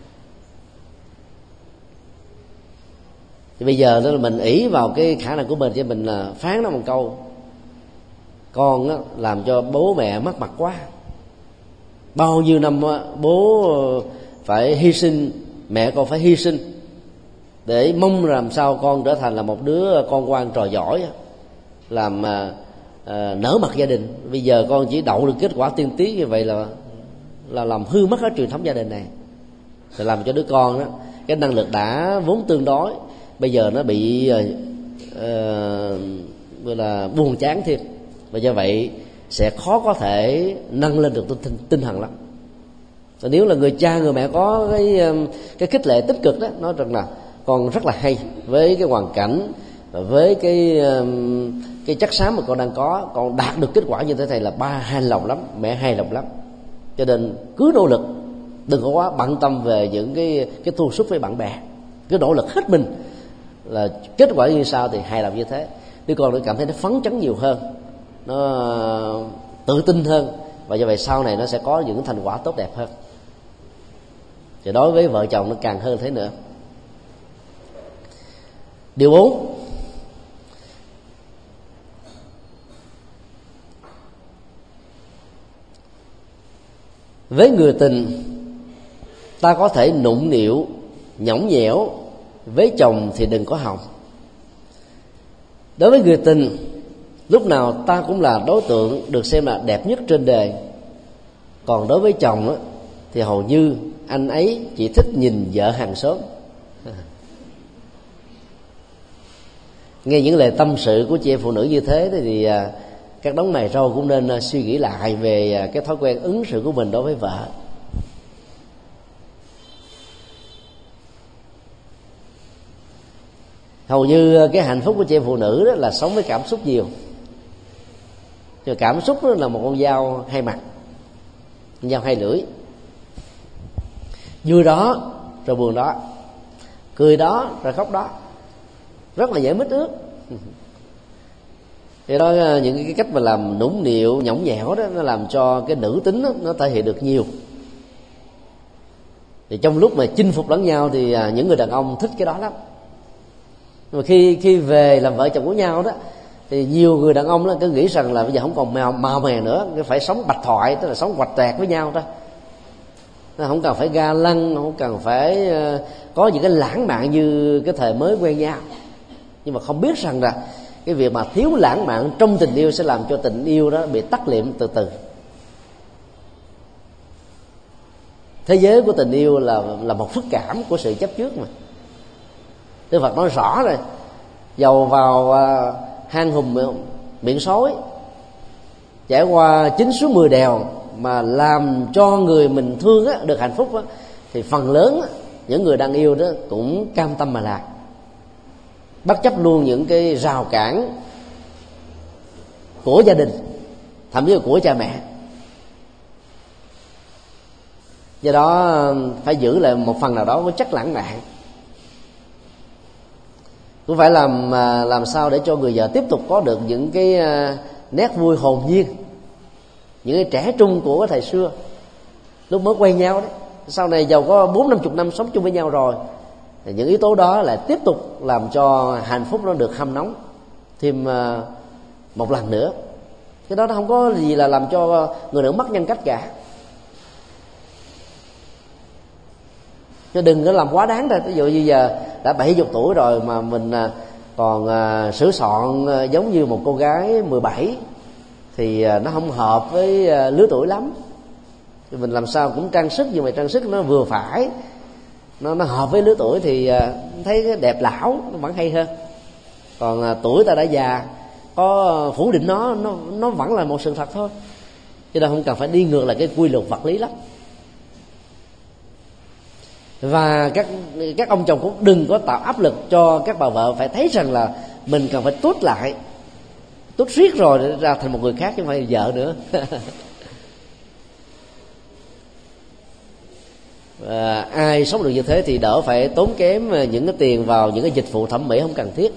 Thì bây giờ đó là mình ỷ vào cái khả năng của mình, cho mình là phán nó một câu: con á, làm cho bố mẹ mất mặt quá, bao nhiêu năm á, bố phải hy sinh, mẹ con phải hy sinh để mong làm sao con trở thành là một đứa con ngoan trò giỏi, làm à, à, nở mặt gia đình. Bây giờ con chỉ đậu được kết quả tiên tiến như vậy là là làm hư mất hết truyền thống gia đình này, thì làm cho đứa con đó cái năng lực đã vốn tương đối, bây giờ nó bị uh, gọi là buồn chán thêm, và do vậy sẽ khó có thể nâng lên được tinh, tinh thần lắm. Và nếu là người cha người mẹ có cái cái khích lệ tích cực đó, nói rằng là con rất là hay với cái hoàn cảnh, với cái cái chất xám mà con đang có, con đạt được kết quả như thế này là ba hài lòng lắm, mẹ hài lòng lắm, cho nên cứ nỗ lực, đừng có quá bận tâm về những cái cái thu xúc với bạn bè, cứ nỗ lực hết mình là kết quả như sao thì hài lòng như thế. Đứa con nó cảm thấy nó phấn chấn nhiều hơn, nó tự tin hơn, và do vậy sau này nó sẽ có những thành quả tốt đẹp hơn. Thì đối với vợ chồng nó càng hơn thế nữa. Điều bốn, với người tình ta có thể nụng nịu, nhõng nhẽo, với chồng thì đừng có hòng. Đối với người tình, lúc nào ta cũng là đối tượng được xem là đẹp nhất trên đời. Còn đối với chồng á, thì hầu như anh ấy chỉ thích nhìn vợ hàng xóm. Nghe những lời tâm sự của chị em phụ nữ như thế thì các đấng mày râu cũng nên suy nghĩ lại về cái thói quen ứng xử của mình đối với vợ. Hầu như cái hạnh phúc của chị em phụ nữ đó là sống với cảm xúc nhiều. Chứ cảm xúc đó là một con dao hai mặt, con dao hai lưỡi. Vui đó rồi buồn đó, cười đó rồi khóc đó, rất là dễ mít ướt. Thì đó, những cái cách mà làm nũng nịu nhõng nhẽo đó, nó làm cho cái nữ tính đó, nó thể hiện được nhiều. Thì trong lúc mà chinh phục lẫn nhau thì những người đàn ông thích cái đó lắm. Nhưng mà khi khi về làm vợ chồng của nhau đó, thì nhiều người đàn ông đó cứ nghĩ rằng là bây giờ không còn màu, màu mè nữa, phải sống bạch thoại, tức là sống hoạch toẹt với nhau thôi. Nó không cần phải ga lăng, không cần phải có những cái lãng mạn như cái thời mới quen nhau. Nhưng mà không biết rằng là cái việc mà thiếu lãng mạn trong tình yêu sẽ làm cho tình yêu đó bị tắt liệm từ từ. Thế giới của tình yêu là là một phức cảm của sự chấp trước mà. Đức Phật nói rõ rồi, dầu vào uh, hang hùm miệng sói, trải qua chín suối mười đèo mà làm cho người mình thương á, được hạnh phúc á, thì phần lớn á, những người đang yêu đó cũng cam tâm mà làm, bất chấp luôn những cái rào cản của gia đình, thậm chí là của cha mẹ. Do đó phải giữ lại một phần nào đó của chất lãng mạn, cũng phải làm làm sao để cho người vợ tiếp tục có được những cái nét vui hồn nhiên, những cái trẻ trung của cái thời xưa lúc mới quen nhau đấy. Sau này giàu có bốn năm chục năm sống chung với nhau rồi, thì những yếu tố đó lại tiếp tục làm cho hạnh phúc nó được hâm nóng thêm một lần nữa. Cái đó nó không có gì là làm cho người nữ mất nhân cách cả. Chứ đừng có làm quá đáng thôi. Ví dụ như giờ đã bảy mươi tuổi rồi mà mình còn à, sửa soạn à, giống như một cô gái mười bảy thì à, nó không hợp với à, lứa tuổi lắm. Thì mình làm sao cũng trang sức, nhưng mà trang sức nó vừa phải, nó nó hợp với lứa tuổi thì à, thấy cái đẹp lão nó vẫn hay hơn. Còn à, tuổi ta đã già, có phủ định nó nó nó vẫn là một sự thật thôi, chứ đâu không cần phải đi ngược lại cái quy luật vật lý lắm. Và các các ông chồng cũng đừng có tạo áp lực cho các bà vợ phải thấy rằng là mình cần phải tốt lại, tốt riết rồi để ra thành một người khác chứ không phải vợ nữa. Và ai sống được như thế thì đỡ phải tốn kém những cái tiền vào những cái dịch vụ thẩm mỹ không cần thiết.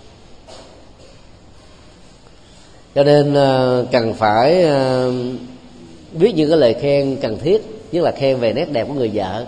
Cho nên cần phải viết những cái lời khen cần thiết, nhất là khen về nét đẹp của người vợ,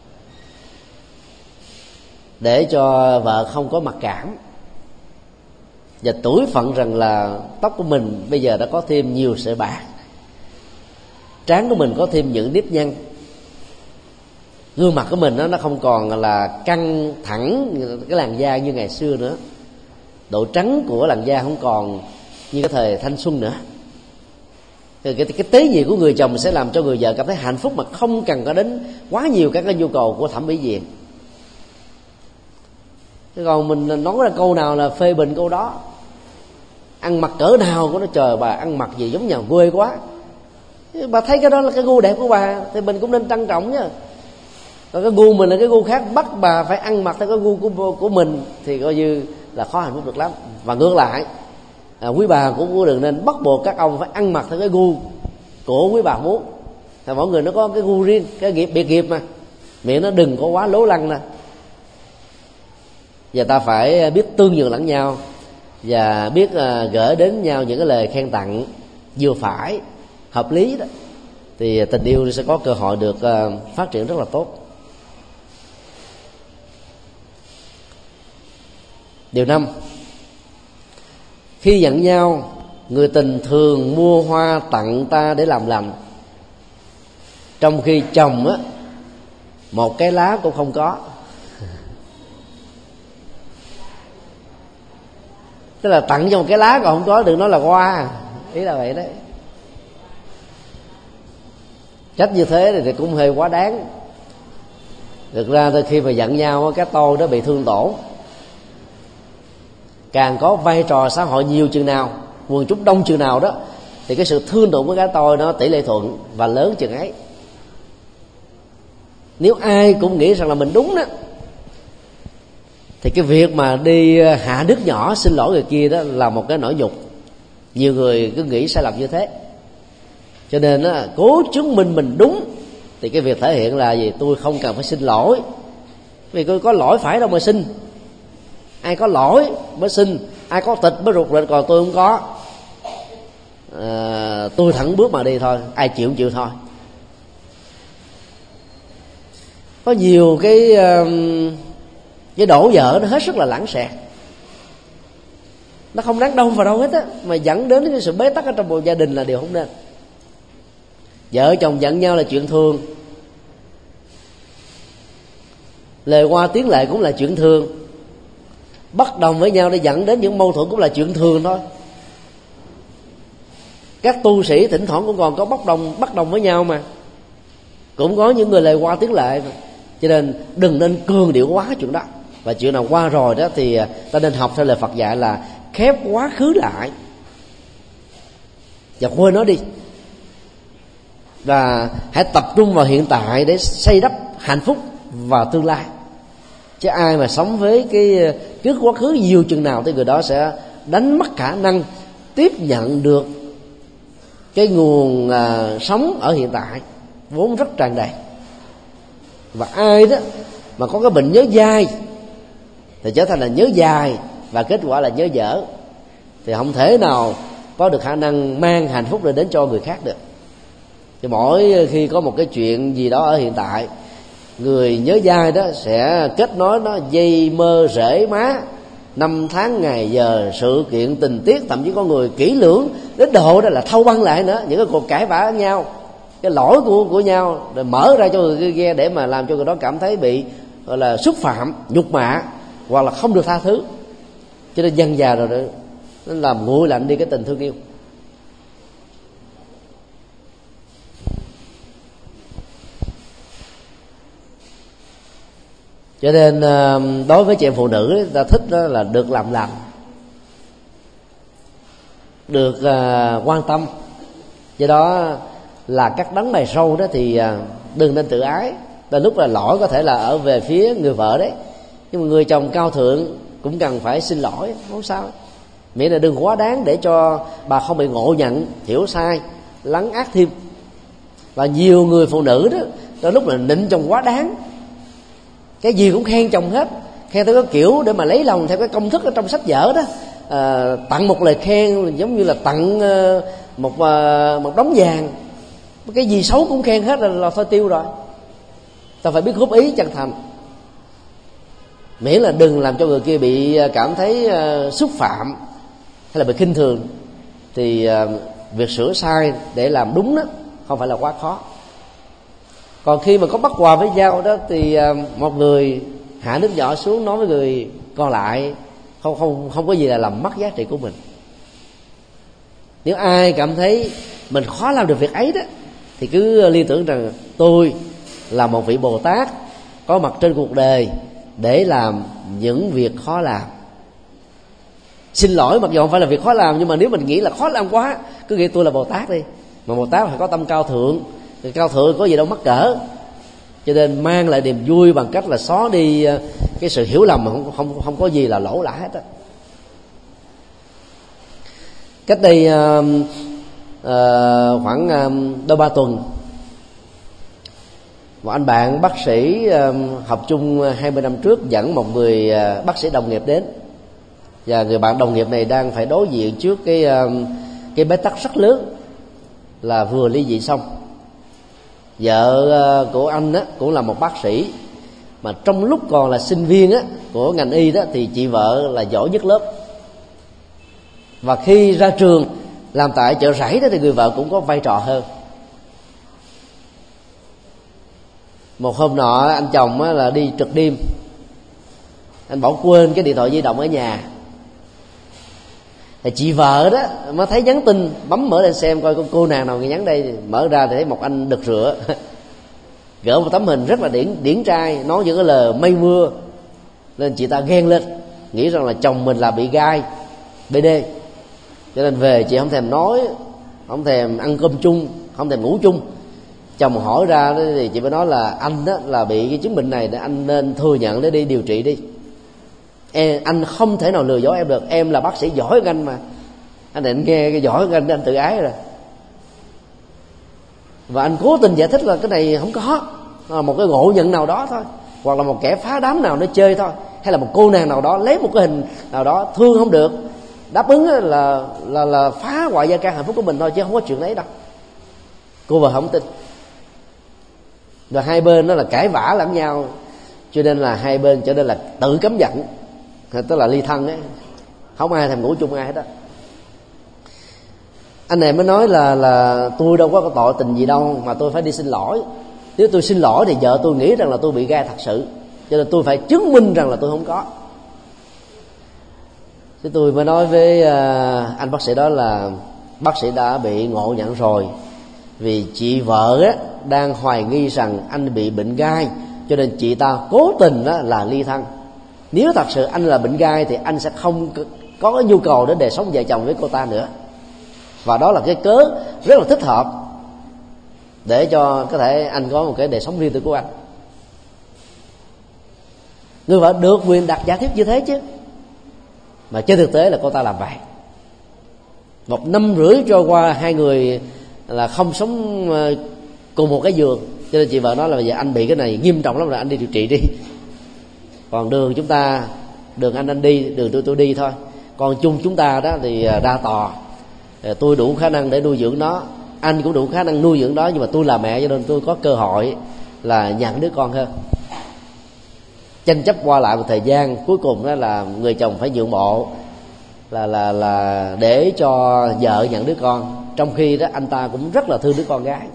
để cho vợ không có mặc cảm và tủi phận rằng là tóc của mình bây giờ đã có thêm nhiều sợi bạc, trán của mình có thêm những nếp nhăn, gương mặt của mình nó nó không còn là căng thẳng cái làn da như ngày xưa nữa, độ trắng của làn da không còn như cái thời thanh xuân nữa. Thì cái, cái tế nhị của người chồng sẽ làm cho người vợ cảm thấy hạnh phúc mà không cần có đến quá nhiều các cái nhu cầu của thẩm mỹ viện. Chứ còn mình nói ra câu nào là phê bình câu đó, ăn mặc cỡ nào của nó, trời bà ăn mặc gì giống nhà quê quá. Bà thấy cái đó là cái gu đẹp của bà thì mình cũng nên trân trọng nhá. Còn cái gu mình là cái gu khác, bắt bà phải ăn mặc theo cái gu của, của mình thì coi như là khó hạnh phúc được lắm. Và ngược lại, à, quý bà cũng đừng nên bắt buộc các ông phải ăn mặc theo cái gu của quý bà muốn. Thì mỗi người nó có cái gu riêng, cái nghiệp biệt nghiệp mà, miệng nó đừng có quá lố lăng nè. Và ta phải biết tương nhường lẫn nhau và biết uh, gửi đến nhau những cái lời khen tặng vừa phải, hợp lý đó, thì tình yêu sẽ có cơ hội được uh, phát triển rất là tốt. Điều năm, khi giận nhau, người tình thường mua hoa tặng ta để làm lành, trong khi chồng á một cái lá cũng không có. Tức là tặng cho một cái lá còn không có, đừng nói là hoa, ý là vậy đấy. Cách như thế thì cũng hơi quá đáng. Thực ra khi mà giận nhau, cái tôi đó bị thương tổn, càng có vai trò xã hội nhiều chừng nào, quần chúng đông chừng nào đó, thì cái sự thương tổn của cái tôi nó tỷ lệ thuận và lớn chừng ấy. Nếu ai cũng nghĩ rằng là mình đúng đó, thì cái việc mà đi hạ đứt nhỏ xin lỗi người kia đó là một cái nỗi nhục. Nhiều người cứ nghĩ sai lầm như thế, cho nên đó, cố chứng minh mình đúng thì cái việc thể hiện là gì? Tôi không cần phải xin lỗi, vì tôi có lỗi phải đâu mà xin. Ai có lỗi mới xin, ai có tịch mới rụt rịch, còn tôi không có. à, tôi thẳng bước mà đi thôi, ai chịu chịu thôi. Có nhiều cái cái đổ vỡ nó hết sức là lãng xẹt, nó không đáng đâu vào đâu hết á, mà dẫn đến cái sự bế tắc ở trong một gia đình là điều không nên. Vợ chồng giận nhau là chuyện thường, lời qua tiếng lại cũng là chuyện thường, bất đồng với nhau để dẫn đến những mâu thuẫn cũng là chuyện thường thôi. Các tu sĩ thỉnh thoảng cũng còn có bất đồng bất đồng với nhau mà, cũng có những người lời qua tiếng lại mà. Cho nên đừng nên cường điệu quá chuyện đó, và chuyện nào qua rồi đó thì ta nên học theo lời Phật dạy là khép quá khứ lại và quên nó đi, và hãy tập trung vào hiện tại để xây đắp hạnh phúc và tương lai. Chứ ai mà sống với cái trước quá khứ nhiều chừng nào thì người đó sẽ đánh mất khả năng tiếp nhận được cái nguồn à, sống ở hiện tại vốn rất tràn đầy. Và ai đó mà có cái bệnh nhớ dai thì trở thành là nhớ dài, và kết quả là nhớ dở, thì không thể nào có được khả năng mang hạnh phúc để đến cho người khác được. Thì mỗi khi có một cái chuyện gì đó ở hiện tại, người nhớ dai đó sẽ kết nối nó dây mơ rễ má, năm tháng ngày giờ sự kiện tình tiết, thậm chí có người kỹ lưỡng đến độ đó là thâu băng lại nữa những cái cuộc cãi vã với nhau, cái lỗi của của nhau, rồi mở ra cho người kia nghe để mà làm cho người đó cảm thấy bị gọi là xúc phạm, nhục mạ, hoặc là không được tha thứ. Cho nên dần dà rồi đó, nó làm nguội lạnh đi cái tình thương yêu. Cho nên đối với chị em phụ nữ, ta thích đó là được làm lành, được quan tâm. Do đó là các đấng mày sâu đó thì đừng nên tự ái. Đến lúc là lỗi có thể là ở về phía người vợ đấy, nhưng mà người chồng cao thượng cũng cần phải xin lỗi, không sao, miễn là đừng quá đáng để cho bà không bị ngộ nhận, hiểu sai, lấn át thêm. Và nhiều người phụ nữ đó đôi lúc là nịnh chồng quá đáng, cái gì cũng khen chồng hết, khen theo cái kiểu để mà lấy lòng theo cái công thức ở trong sách vở đó. À, tặng một lời khen giống như là tặng một một đống vàng, cái gì xấu cũng khen hết là, là thôi tiêu rồi. Ta phải biết góp ý chân thành, miễn là đừng làm cho người kia bị cảm thấy uh, xúc phạm hay là bị khinh thường, thì uh, việc sửa sai để làm đúng đó không phải là quá khó. Còn khi mà có bất hòa với nhau đó thì uh, một người hạ nước nhỏ xuống nói với người còn lại không không không có gì là làm mất giá trị của mình. Nếu ai cảm thấy mình khó làm được việc ấy đó thì cứ liên tưởng rằng tôi là một vị Bồ Tát có mặt trên cuộc đời để làm những việc khó làm. Xin lỗi mặc dù không phải là việc khó làm, nhưng mà nếu mình nghĩ là khó làm quá, cứ nghĩ tôi là Bồ Tát đi. Mà Bồ Tát phải có tâm cao thượng, thì cao thượng có gì đâu mắc cỡ. Cho nên mang lại niềm vui bằng cách là xóa đi cái sự hiểu lầm mà không không không có gì là lỗ lã hết á. Cách đây uh, uh, khoảng uh, đôi ba tuần, một anh bạn bác sĩ uh, học chung hai mươi năm trước dẫn một người uh, bác sĩ đồng nghiệp đến, và người bạn đồng nghiệp này đang phải đối diện trước cái uh, cái bế tắc rất lớn là vừa ly dị xong. Vợ uh, của anh á cũng là một bác sĩ, mà trong lúc còn là sinh viên á của ngành y đó thì chị vợ là giỏi nhất lớp, và khi ra trường làm tại chợ rẫy đó thì người vợ cũng có vai trò hơn. Một hôm nọ anh chồng á là đi trực đêm, anh bỏ quên cái điện thoại di động ở nhà, thì chị vợ đó mới thấy nhắn tin, bấm mở lên xem coi con cô nàng nào nhắn đây, mở ra thì thấy một anh đực rửa gỡ một tấm hình rất là điển điển trai, nói những cái lời mây mưa, nên chị ta ghen lên, nghĩ rằng là chồng mình là bị gai bê đê, cho nên về chị không thèm nói, không thèm ăn cơm chung, không thèm ngủ chung. Chồng hỏi ra thì chị mới nói là anh đó là bị cái chứng bệnh này, để anh nên thừa nhận để đi điều trị đi. Em, anh không thể nào lừa dối em được, em là bác sĩ giỏi hơn anh mà. Anh định nghe cái giỏi hơn anh, anh tự ái rồi. Và anh cố tình giải thích là cái này không có, là một cái ngộ nhận nào đó thôi, hoặc là một kẻ phá đám nào nó chơi thôi, hay là một cô nàng nào đó lấy một cái hình nào đó thương không được, đáp ứng là là là phá hoại gia can hạnh phúc của mình thôi, chứ không có chuyện đấy đâu. Cô vợ không tin, rồi hai bên đó là cãi vã lẫn nhau, cho nên là hai bên trở nên là tự cấm giận, tức là ly thân ấy, không ai thèm ngủ chung ai hết đó. Anh này mới nói là là tôi đâu có tội tình gì đâu mà tôi phải đi xin lỗi. Nếu tôi xin lỗi thì vợ tôi nghĩ rằng là tôi bị gai thật sự, cho nên tôi phải chứng minh rằng là tôi không có. Thế tôi mới nói với anh bác sĩ đó là bác sĩ đã bị ngộ nhận rồi, vì chị vợ á, đang hoài nghi rằng anh bị bệnh gai, cho nên chị ta cố tình á, là ly thân. Nếu thật sự anh là bệnh gai thì anh sẽ không có cái nhu cầu để đời sống vợ chồng với cô ta nữa. Và đó là cái cớ rất là thích hợp để cho có thể anh có một cái đời sống riêng tư của anh. Người vợ được quyền đặt giả thuyết như thế chứ, mà trên thực tế là cô ta làm vậy. Một năm rưỡi trôi qua, hai người là không sống cùng một cái giường, cho nên chị vợ nói là bây giờ anh bị cái này nghiêm trọng lắm rồi, anh đi điều trị đi, còn đường chúng ta, đường anh anh đi, đường tôi tôi đi thôi, còn chung chúng ta đó thì ra tòa. Tôi đủ khả năng để nuôi dưỡng nó, anh cũng đủ khả năng nuôi dưỡng đó, nhưng mà tôi là mẹ cho nên tôi có cơ hội là nhận đứa con hơn. Tranh chấp qua lại một thời gian, cuối cùng đó là người chồng phải nhượng bộ, là là là để cho vợ nhận đứa con, trong khi đó anh ta cũng rất là thương đứa con gái.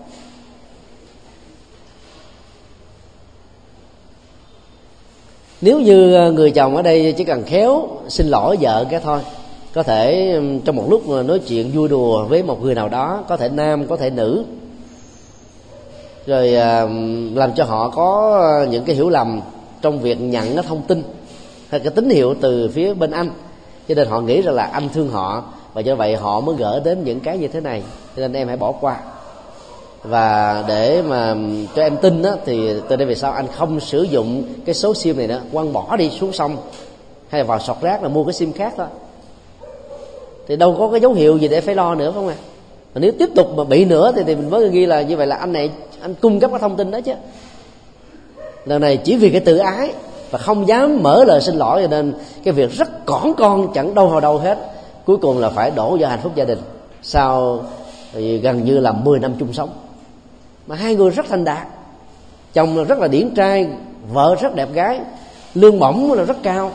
Nếu như người chồng ở đây chỉ cần khéo xin lỗi vợ cái thôi, có thể trong một lúc nói chuyện vui đùa với một người nào đó, có thể nam có thể nữ, rồi làm cho họ có những cái hiểu lầm trong việc nhận cái thông tin hay cái tín hiệu từ phía bên anh, cho nên họ nghĩ rằng là anh thương họ, và do vậy họ mới gửi đến những cái như thế này, cho nên em hãy bỏ qua. Và để mà cho em tin đó, thì từ đây về sau anh không sử dụng cái số sim này nữa, quăng bỏ đi xuống sông hay là vào sọt rác, là mua cái sim khác thôi, thì đâu có cái dấu hiệu gì để phải lo nữa, phải không ạ? Mà nếu tiếp tục mà bị nữa thì, thì mình mới ghi là như vậy là anh này anh cung cấp cái thông tin đó chứ. Lần này chỉ vì cái tự ái và không dám mở lời xin lỗi, cho nên cái việc rất cỏn con chẳng đâu vào đâu hết, cuối cùng là phải đổ vào hạnh phúc gia đình sau thì gần như là mười năm chung sống. Mà hai người rất thành đạt, chồng rất là điển trai, vợ rất đẹp gái, lương bổng là rất cao.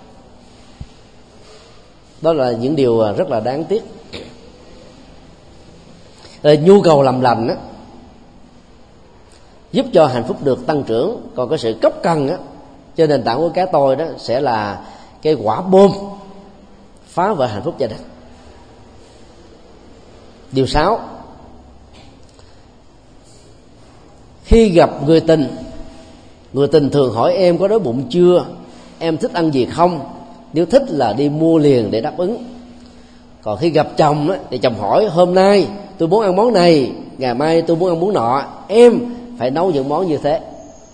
Đó là những điều rất là đáng tiếc. Rồi, nhu cầu làm lành á, giúp cho hạnh phúc được tăng trưởng, còn cái sự cốc cần á, trên nền tảng của cái tôi đó sẽ là cái quả bom phá vỡ hạnh phúc gia đình. Điều sáu, khi gặp người tình, người tình thường hỏi em có đói bụng chưa, em thích ăn gì không, nếu thích là đi mua liền để đáp ứng. Còn khi gặp chồng á, thì chồng hỏi hôm nay tôi muốn ăn món này, ngày mai tôi muốn ăn món nọ, em phải nấu những món như thế.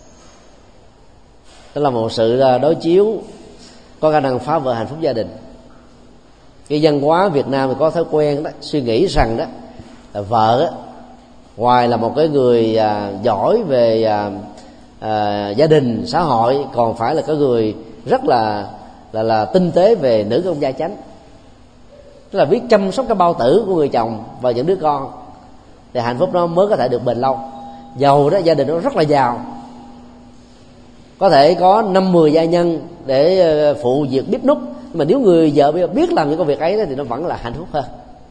Đó là một sự đối chiếu có khả năng phá vỡ hạnh phúc gia đình. Cái văn hóa Việt Nam thì có thói quen đó, suy nghĩ rằng đó là vợ á, ngoài là một cái người à, giỏi về à, à, gia đình xã hội, còn phải là cái người rất là là là tinh tế về nữ công gia chánh, tức là biết chăm sóc cái bao tử của người chồng và những đứa con, thì hạnh phúc nó mới có thể được bền lâu. Giàu đó, gia đình nó rất là giàu, có thể có năm mười gia nhân để phụ việc bếp núc, nhưng mà nếu người vợ biết làm những công việc ấy thì nó vẫn là hạnh phúc hơn.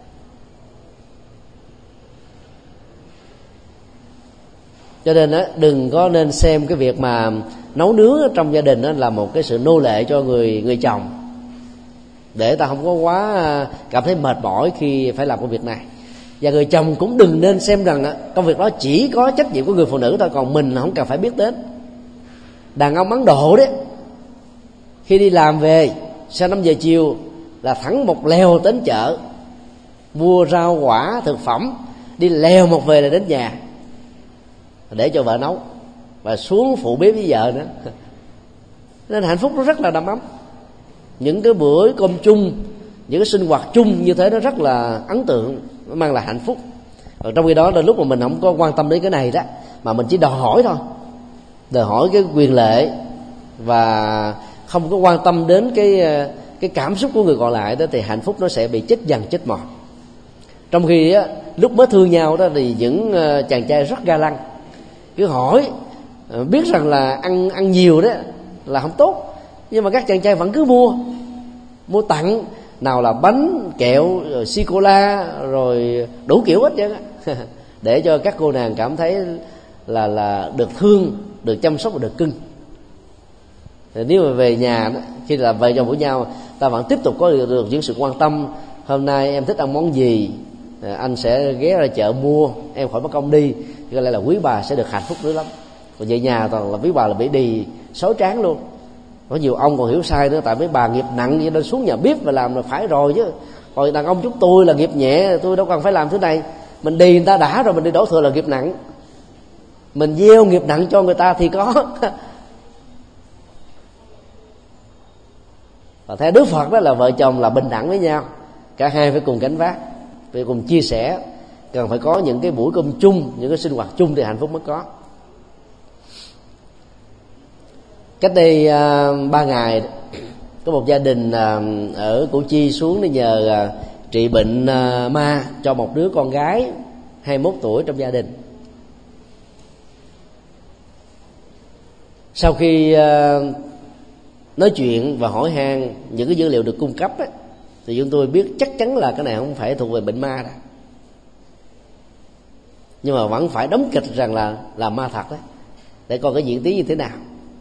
Cho nên á, đừng có nên xem cái việc mà nấu nướng trong gia đình đó là một cái sự nô lệ cho người người chồng, để ta không có quá cảm thấy mệt mỏi khi phải làm công việc này. Và người chồng cũng đừng nên xem rằng á, công việc đó chỉ có trách nhiệm của người phụ nữ thôi, còn mình không cần phải biết đến. Đàn ông Ấn Độ đấy, khi đi làm về sau năm giờ chiều là thẳng một lèo đến chợ mua rau quả thực phẩm, đi lèo một về là đến nhà để cho vợ nấu và xuống phụ bếp với vợ nữa. Nên hạnh phúc nó rất là đầm ấm. Những cái bữa cơm chung, những cái sinh hoạt chung như thế nó rất là ấn tượng, nó mang lại hạnh phúc. Còn trong khi đó là lúc mà mình không có quan tâm đến cái này đó, mà mình chỉ đòi hỏi thôi, đòi hỏi cái quyền lệ, và không có quan tâm đến cái cái cảm xúc của người còn lại đó, thì hạnh phúc nó sẽ bị chết dần chết mòn. Trong khi á, lúc mới thương nhau đó thì những chàng trai rất ga lăng, cứ hỏi, biết rằng là ăn ăn nhiều đó là không tốt, nhưng mà các chàng trai vẫn cứ mua mua tặng, nào là bánh kẹo rồi sô cô la rồi đủ kiểu hết trơn á để cho các cô nàng cảm thấy là là được thương, được chăm sóc và được cưng. Nếu mà về nhà đó, khi là vợ chồng của nhau, ta vẫn tiếp tục có được, được những sự quan tâm. Hôm nay em thích ăn món gì, anh sẽ ghé ra chợ mua, em khỏi mất công đi, có lẽ là quý bà sẽ được hạnh phúc dữ lắm. Còn về nhà toàn là quý bà là bị đì xói tráng luôn. Có nhiều ông còn hiểu sai nữa, tại mấy bà nghiệp nặng cho nên xuống nhà bếp và làm là phải rồi chứ. Còn đàn ông chúng tôi là nghiệp nhẹ, tôi đâu cần phải làm thứ này. Mình đi người ta đã rồi mình đi đổ thừa là nghiệp nặng, mình gieo nghiệp nặng cho người ta thì có. Và theo Đức Phật đó là vợ chồng là bình đẳng với nhau, cả hai phải cùng gánh vác, phải cùng chia sẻ, cần phải có những cái buổi cơm chung, những cái sinh hoạt chung thì hạnh phúc mới có. Cách đây uh, ba ngày có một gia đình uh, ở Củ Chi xuống để nhờ uh, trị bệnh uh, ma cho một đứa con gái hai mươi mốt tuổi trong gia đình. Sau khi uh, nói chuyện và hỏi han những cái dữ liệu được cung cấp ấy, thì chúng tôi biết chắc chắn là cái này không phải thuộc về bệnh ma đâu, nhưng mà vẫn phải đóng kịch rằng là là ma thật đấy, để coi cái diễn tiến như thế nào.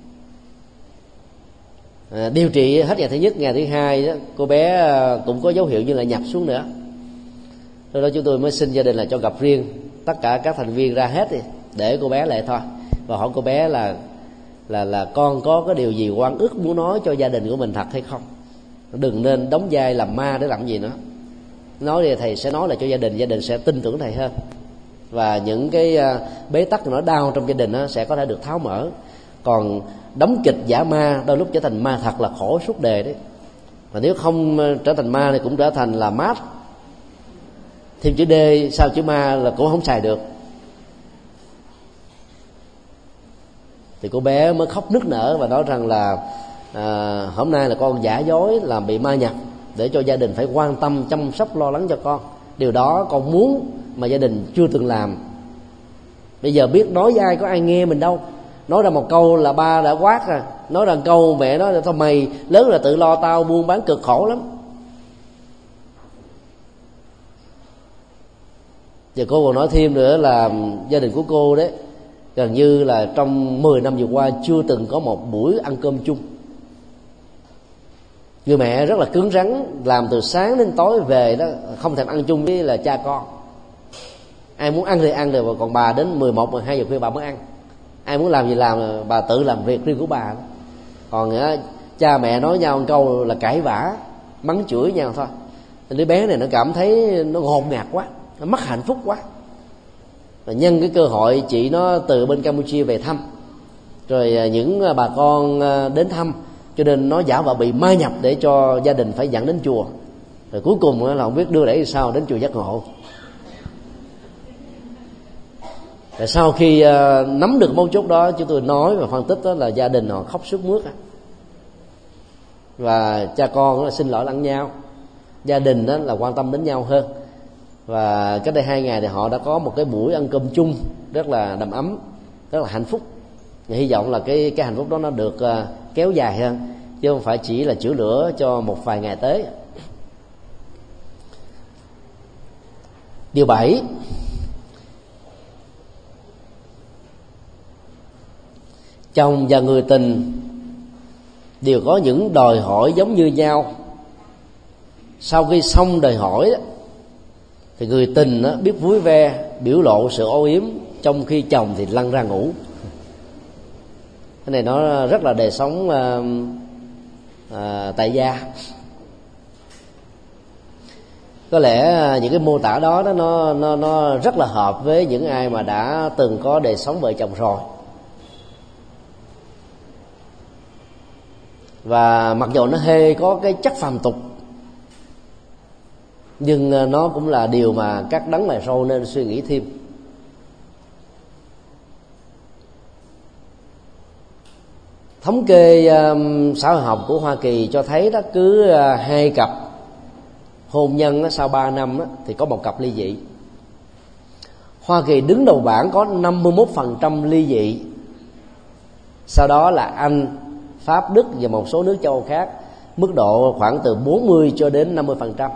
À, điều trị hết ngày thứ nhất, ngày thứ hai đó, cô bé cũng có dấu hiệu như là nhập xuống nữa. Sau đó chúng tôi mới xin gia đình là cho gặp riêng tất cả các thành viên ra hết đi, để cô bé lại thôi, và hỏi cô bé là là là con có cái điều gì oan ức muốn nói cho gia đình của mình thật hay không, đừng nên đóng vai làm ma để làm gì nữa. Nói thì thầy sẽ nói là cho gia đình, gia đình sẽ tin tưởng thầy hơn, và những cái bế tắc nỗi đau trong gia đình nó sẽ có thể được tháo mở. Còn đóng kịch giả ma đôi lúc trở thành ma thật là khổ suốt đời đấy. Và nếu không trở thành ma thì cũng trở thành là mát, thêm chữ D sau chữ ma là cũng không xài được. Thì cô bé mới khóc nức nở và nói rằng là à, hôm nay là con giả dối làm bị ma nhập, để cho gia đình phải quan tâm chăm sóc lo lắng cho con. Điều đó con muốn mà gia đình chưa từng làm. Bây giờ biết nói với ai, có ai nghe mình đâu. Nói ra một câu là ba đã quát rồi, nói ra một câu mẹ nói là thôi mày lớn là tự lo, tao buôn bán cực khổ lắm. Giờ cô còn nói thêm nữa là gia đình của cô đấy gần như là trong mười năm vừa qua chưa từng có một buổi ăn cơm chung. Người mẹ rất là cứng rắn, làm từ sáng đến tối về đó không thèm ăn chung với là cha con. Ai muốn ăn thì ăn được, còn bà đến mười một, mười hai giờ khuya bà mới ăn. Ai muốn làm gì làm, bà tự làm việc riêng của bà. Còn á, cha mẹ nói nhau một câu là cãi vã, mắng chửi nhau thôi. Đứa bé này nó cảm thấy nó ngột ngạt quá, nó mất hạnh phúc quá. Và nhân cái cơ hội chị nó từ bên Campuchia về thăm, rồi những bà con đến thăm, cho nên nó giả vờ bị ma nhập để cho gia đình phải dẫn đến chùa. Rồi cuối cùng là không biết đưa đẩy sao đến chùa Giác Ngộ. Và sau khi uh, nắm được mấu chốt đó, chúng tôi nói và phân tích đó là gia đình họ khóc sướt mướt, và cha con là xin lỗi lẫn nhau, gia đình đó là quan tâm đến nhau hơn. Và cách đây hai ngày thì họ đã có một cái buổi ăn cơm chung rất là đầm ấm, rất là hạnh phúc. Và hy vọng là cái cái hạnh phúc đó nó được uh, kéo dài hơn, chứ không phải chỉ là chữa lửa cho một vài ngày tới. Điều bảy, chồng và người tình đều có những đòi hỏi giống như nhau. Sau khi xong đòi hỏi thì người tình biết vui vẻ biểu lộ sự âu yếm, trong khi chồng thì lăn ra ngủ. Cái này nó rất là đời sống à, à, tại gia. Có lẽ những cái mô tả đó, đó nó, nó, nó rất là hợp với những ai mà đã từng có đời sống vợ chồng rồi. Và mặc dù nó hơi có cái chất phàm tục, nhưng nó cũng là điều mà các đấng mày râu nên suy nghĩ thêm. Thống kê um, xã hội học của Hoa Kỳ cho thấy đó, cứ uh, hai cặp hôn nhân đó, sau ba năm đó, thì có một cặp ly dị. Hoa Kỳ đứng đầu bảng có năm mươi mốt phần trăm ly dị. Sau đó là Anh, Pháp, Đức và một số nước châu Âu khác, mức độ khoảng từ bốn mươi cho đến năm mươi phần trăm.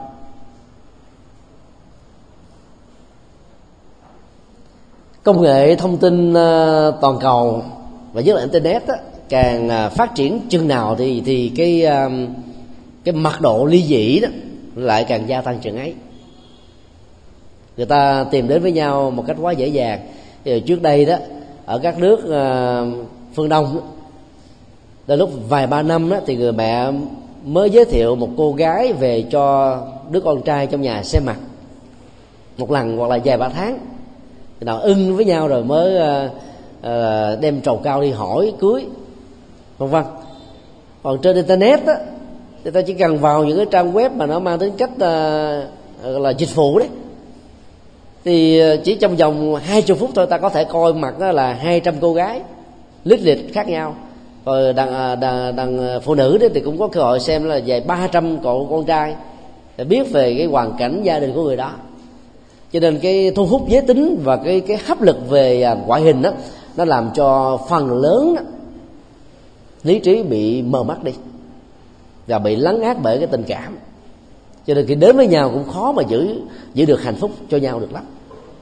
Công nghệ thông tin uh, toàn cầu và nhất là internet đó, càng uh, phát triển chừng nào thì thì cái uh, cái mật độ ly dị đó lại càng gia tăng chừng ấy. Người ta tìm đến với nhau một cách quá dễ dàng. Thì trước đây đó, ở các nước uh, phương Đông đó, đến lúc vài ba năm đó, thì người mẹ mới giới thiệu một cô gái về cho đứa con trai trong nhà xem mặt một lần hoặc là vài ba tháng, thì nào ưng với nhau rồi mới uh, uh, đem trầu cao đi hỏi cưới, vân vân. Còn trên internet đó, người ta chỉ cần vào những cái trang web mà nó mang tính cách uh, là dịch vụ đấy, thì chỉ trong vòng hai mươi phút thôi ta có thể coi mặt đó là hai trăm cô gái lít lịch khác nhau. Rồi đàn, đàn, đàn phụ nữ đấy thì cũng có cơ hội xem là về ba trăm cậu con trai để biết về cái hoàn cảnh gia đình của người đó. Cho nên cái thu hút giới tính và cái cái hấp lực về ngoại hình đó, nó làm cho phần lớn đó, lý trí bị mờ mắt đi và bị lấn át bởi cái tình cảm. Cho nên khi đến với nhau cũng khó mà giữ giữ được hạnh phúc cho nhau được lắm.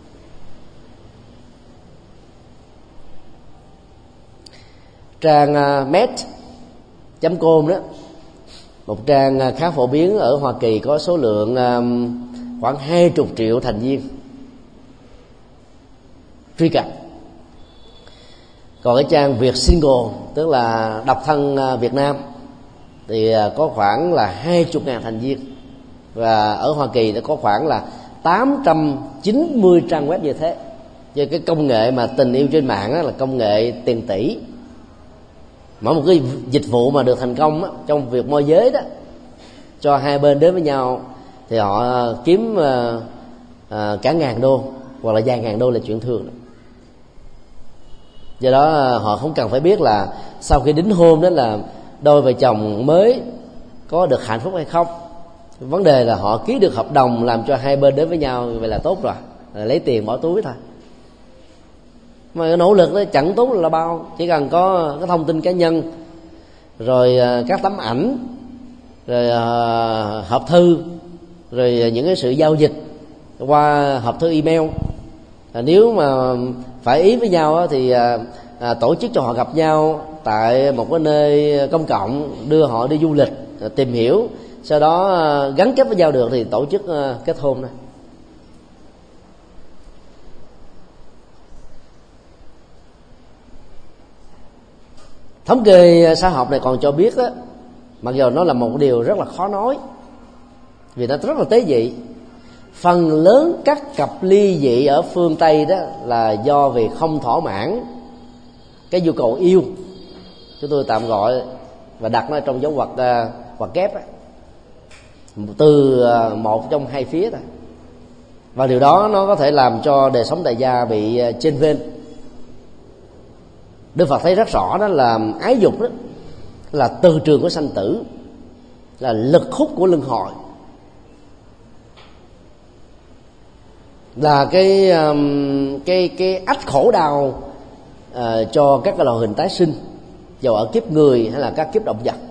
Trang uh, met chấm com đó, một trang uh, khá phổ biến ở Hoa Kỳ, có số lượng uh, khoảng hai mươi triệu thành viên truy cập. Còn cái trang Việt Single, tức là độc thân uh, Việt Nam, thì uh, có khoảng là hai mươi ngàn thành viên. Và ở Hoa Kỳ nó có khoảng là tám trăm chín mươi trang web như thế. Cho cái công nghệ mà tình yêu trên mạng đó là công nghệ tiền tỷ. Mỗi một cái dịch vụ mà được thành công đó, trong việc môi giới đó, cho hai bên đến với nhau, thì họ kiếm uh, uh, cả ngàn đô hoặc là vài ngàn đô là chuyện thường đó. Do đó họ không cần phải biết là sau khi đính hôn đó là đôi vợ chồng mới có được hạnh phúc hay không. Vấn đề là họ ký được hợp đồng làm cho hai bên đến với nhau, vậy là tốt rồi, là lấy tiền bỏ túi thôi. Mà cái nỗ lực đó chẳng tốn là bao, chỉ cần có cái thông tin cá nhân, rồi các tấm ảnh, rồi uh, hộp thư, rồi những cái sự giao dịch qua hộp thư email. À, nếu mà phải ý với nhau đó, thì à, tổ chức cho họ gặp nhau tại một cái nơi công cộng, đưa họ đi du lịch, tìm hiểu, sau đó à, gắn kết với nhau được thì tổ chức à, kết hôn đó. Thống kê xã học này còn cho biết đó, mặc dù nó là một điều rất là khó nói vì nó rất là tế nhị, phần lớn các cặp ly dị ở phương Tây đó là do vì không thỏa mãn cái nhu cầu yêu, chúng tôi tạm gọi và đặt nó trong dấu ngoặc ngoặc kép ấy, từ một trong hai phía thôi. Và điều đó nó có thể làm cho đời sống tại gia bị chênh vênh. Đức Phật thấy rất rõ đó là ái dục đó là từ trường của sanh tử, là lực hút của luân hồi, là cái cái cái ách khổ đau uh, cho các cái loài hình tái sinh, dầu ở kiếp người hay là các kiếp động vật.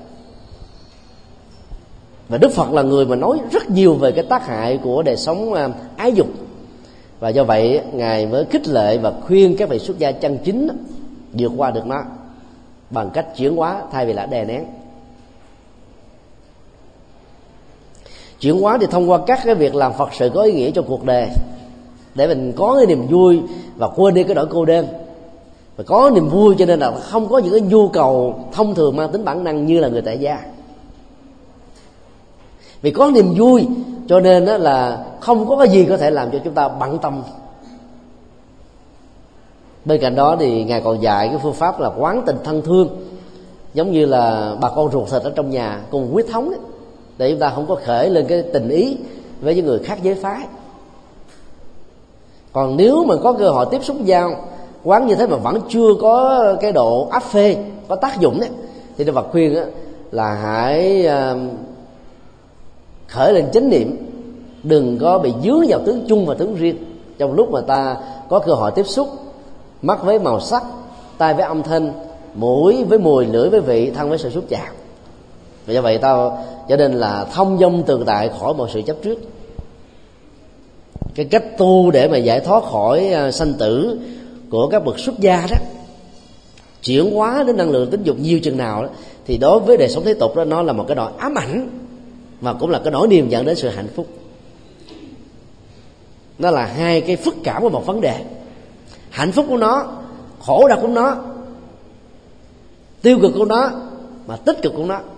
Và Đức Phật là người mà nói rất nhiều về cái tác hại của đời sống uh, ái dục, và do vậy ngài mới khích lệ và khuyên các vị xuất gia chân chính đó, vượt qua được nó bằng cách chuyển hóa thay vì là đè nén. Chuyển hóa thì thông qua các cái việc làm Phật sự có ý nghĩa trong cuộc đời, để mình có cái niềm vui và quên đi cái nỗi cô đơn. Và có niềm vui cho nên là không có những cái nhu cầu thông thường mang tính bản năng như là người tại gia. Vì có niềm vui cho nên đó là không có cái gì có thể làm cho chúng ta bận tâm. Bên cạnh đó thì ngài còn dạy cái phương pháp là quán tình thân thương, giống như là bà con ruột thịt ở trong nhà cùng huyết thống ấy, để chúng ta không có khởi lên cái tình ý với những người khác giới phái. Còn nếu mà có cơ hội tiếp xúc giao quán như thế mà vẫn chưa có cái độ áp phê, có tác dụng đấy, thì Đức Phật khuyên á, là hãy uh, khởi lên chánh niệm, đừng có bị dướng vào tướng chung và tướng riêng. Trong lúc mà ta có cơ hội tiếp xúc mắt với màu sắc, tai với âm thanh, mũi với mùi, lưỡi với vị, thân với sự xúc chạm, và do vậy ta cho nên là thông dong tự tại khỏi mọi sự chấp trước. Cái cách tu để mà giải thoát khỏi sanh tử của các bậc xuất gia đó, chuyển hóa đến năng lượng tính dục nhiều chừng nào đó, thì đối với đời sống thế tục đó, nó là một cái nỗi ám ảnh và cũng là cái nỗi niềm dẫn đến sự hạnh phúc. Nó là hai cái phức cảm của một vấn đề: hạnh phúc của nó, khổ đau của nó, tiêu cực của nó, mà tích cực của nó.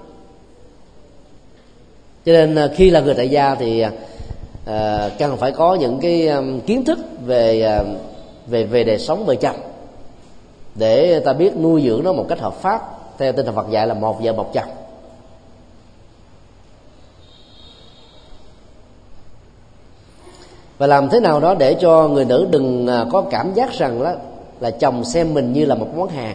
Cho nên khi là người tại gia thì uh, cần phải có những cái um, kiến thức về uh, về về đời sống vợ chồng, để ta biết nuôi dưỡng nó một cách hợp pháp theo tinh thần Phật dạy là một vợ một chồng. Và làm thế nào đó để cho người nữ đừng có cảm giác rằng đó là chồng xem mình như là một món hàng.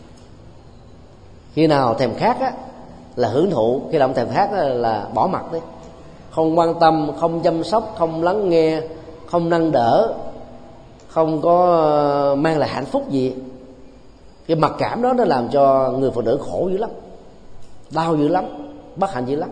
Khi nào thèm khát á, là hưởng thụ, khi nào thèm khát là bỏ mặc đấy, không quan tâm, không chăm sóc, không lắng nghe, không nâng đỡ, không có mang lại hạnh phúc gì. Cái mặc cảm đó nó làm cho người phụ nữ khổ dữ lắm, đau dữ lắm, bất hạnh dữ lắm.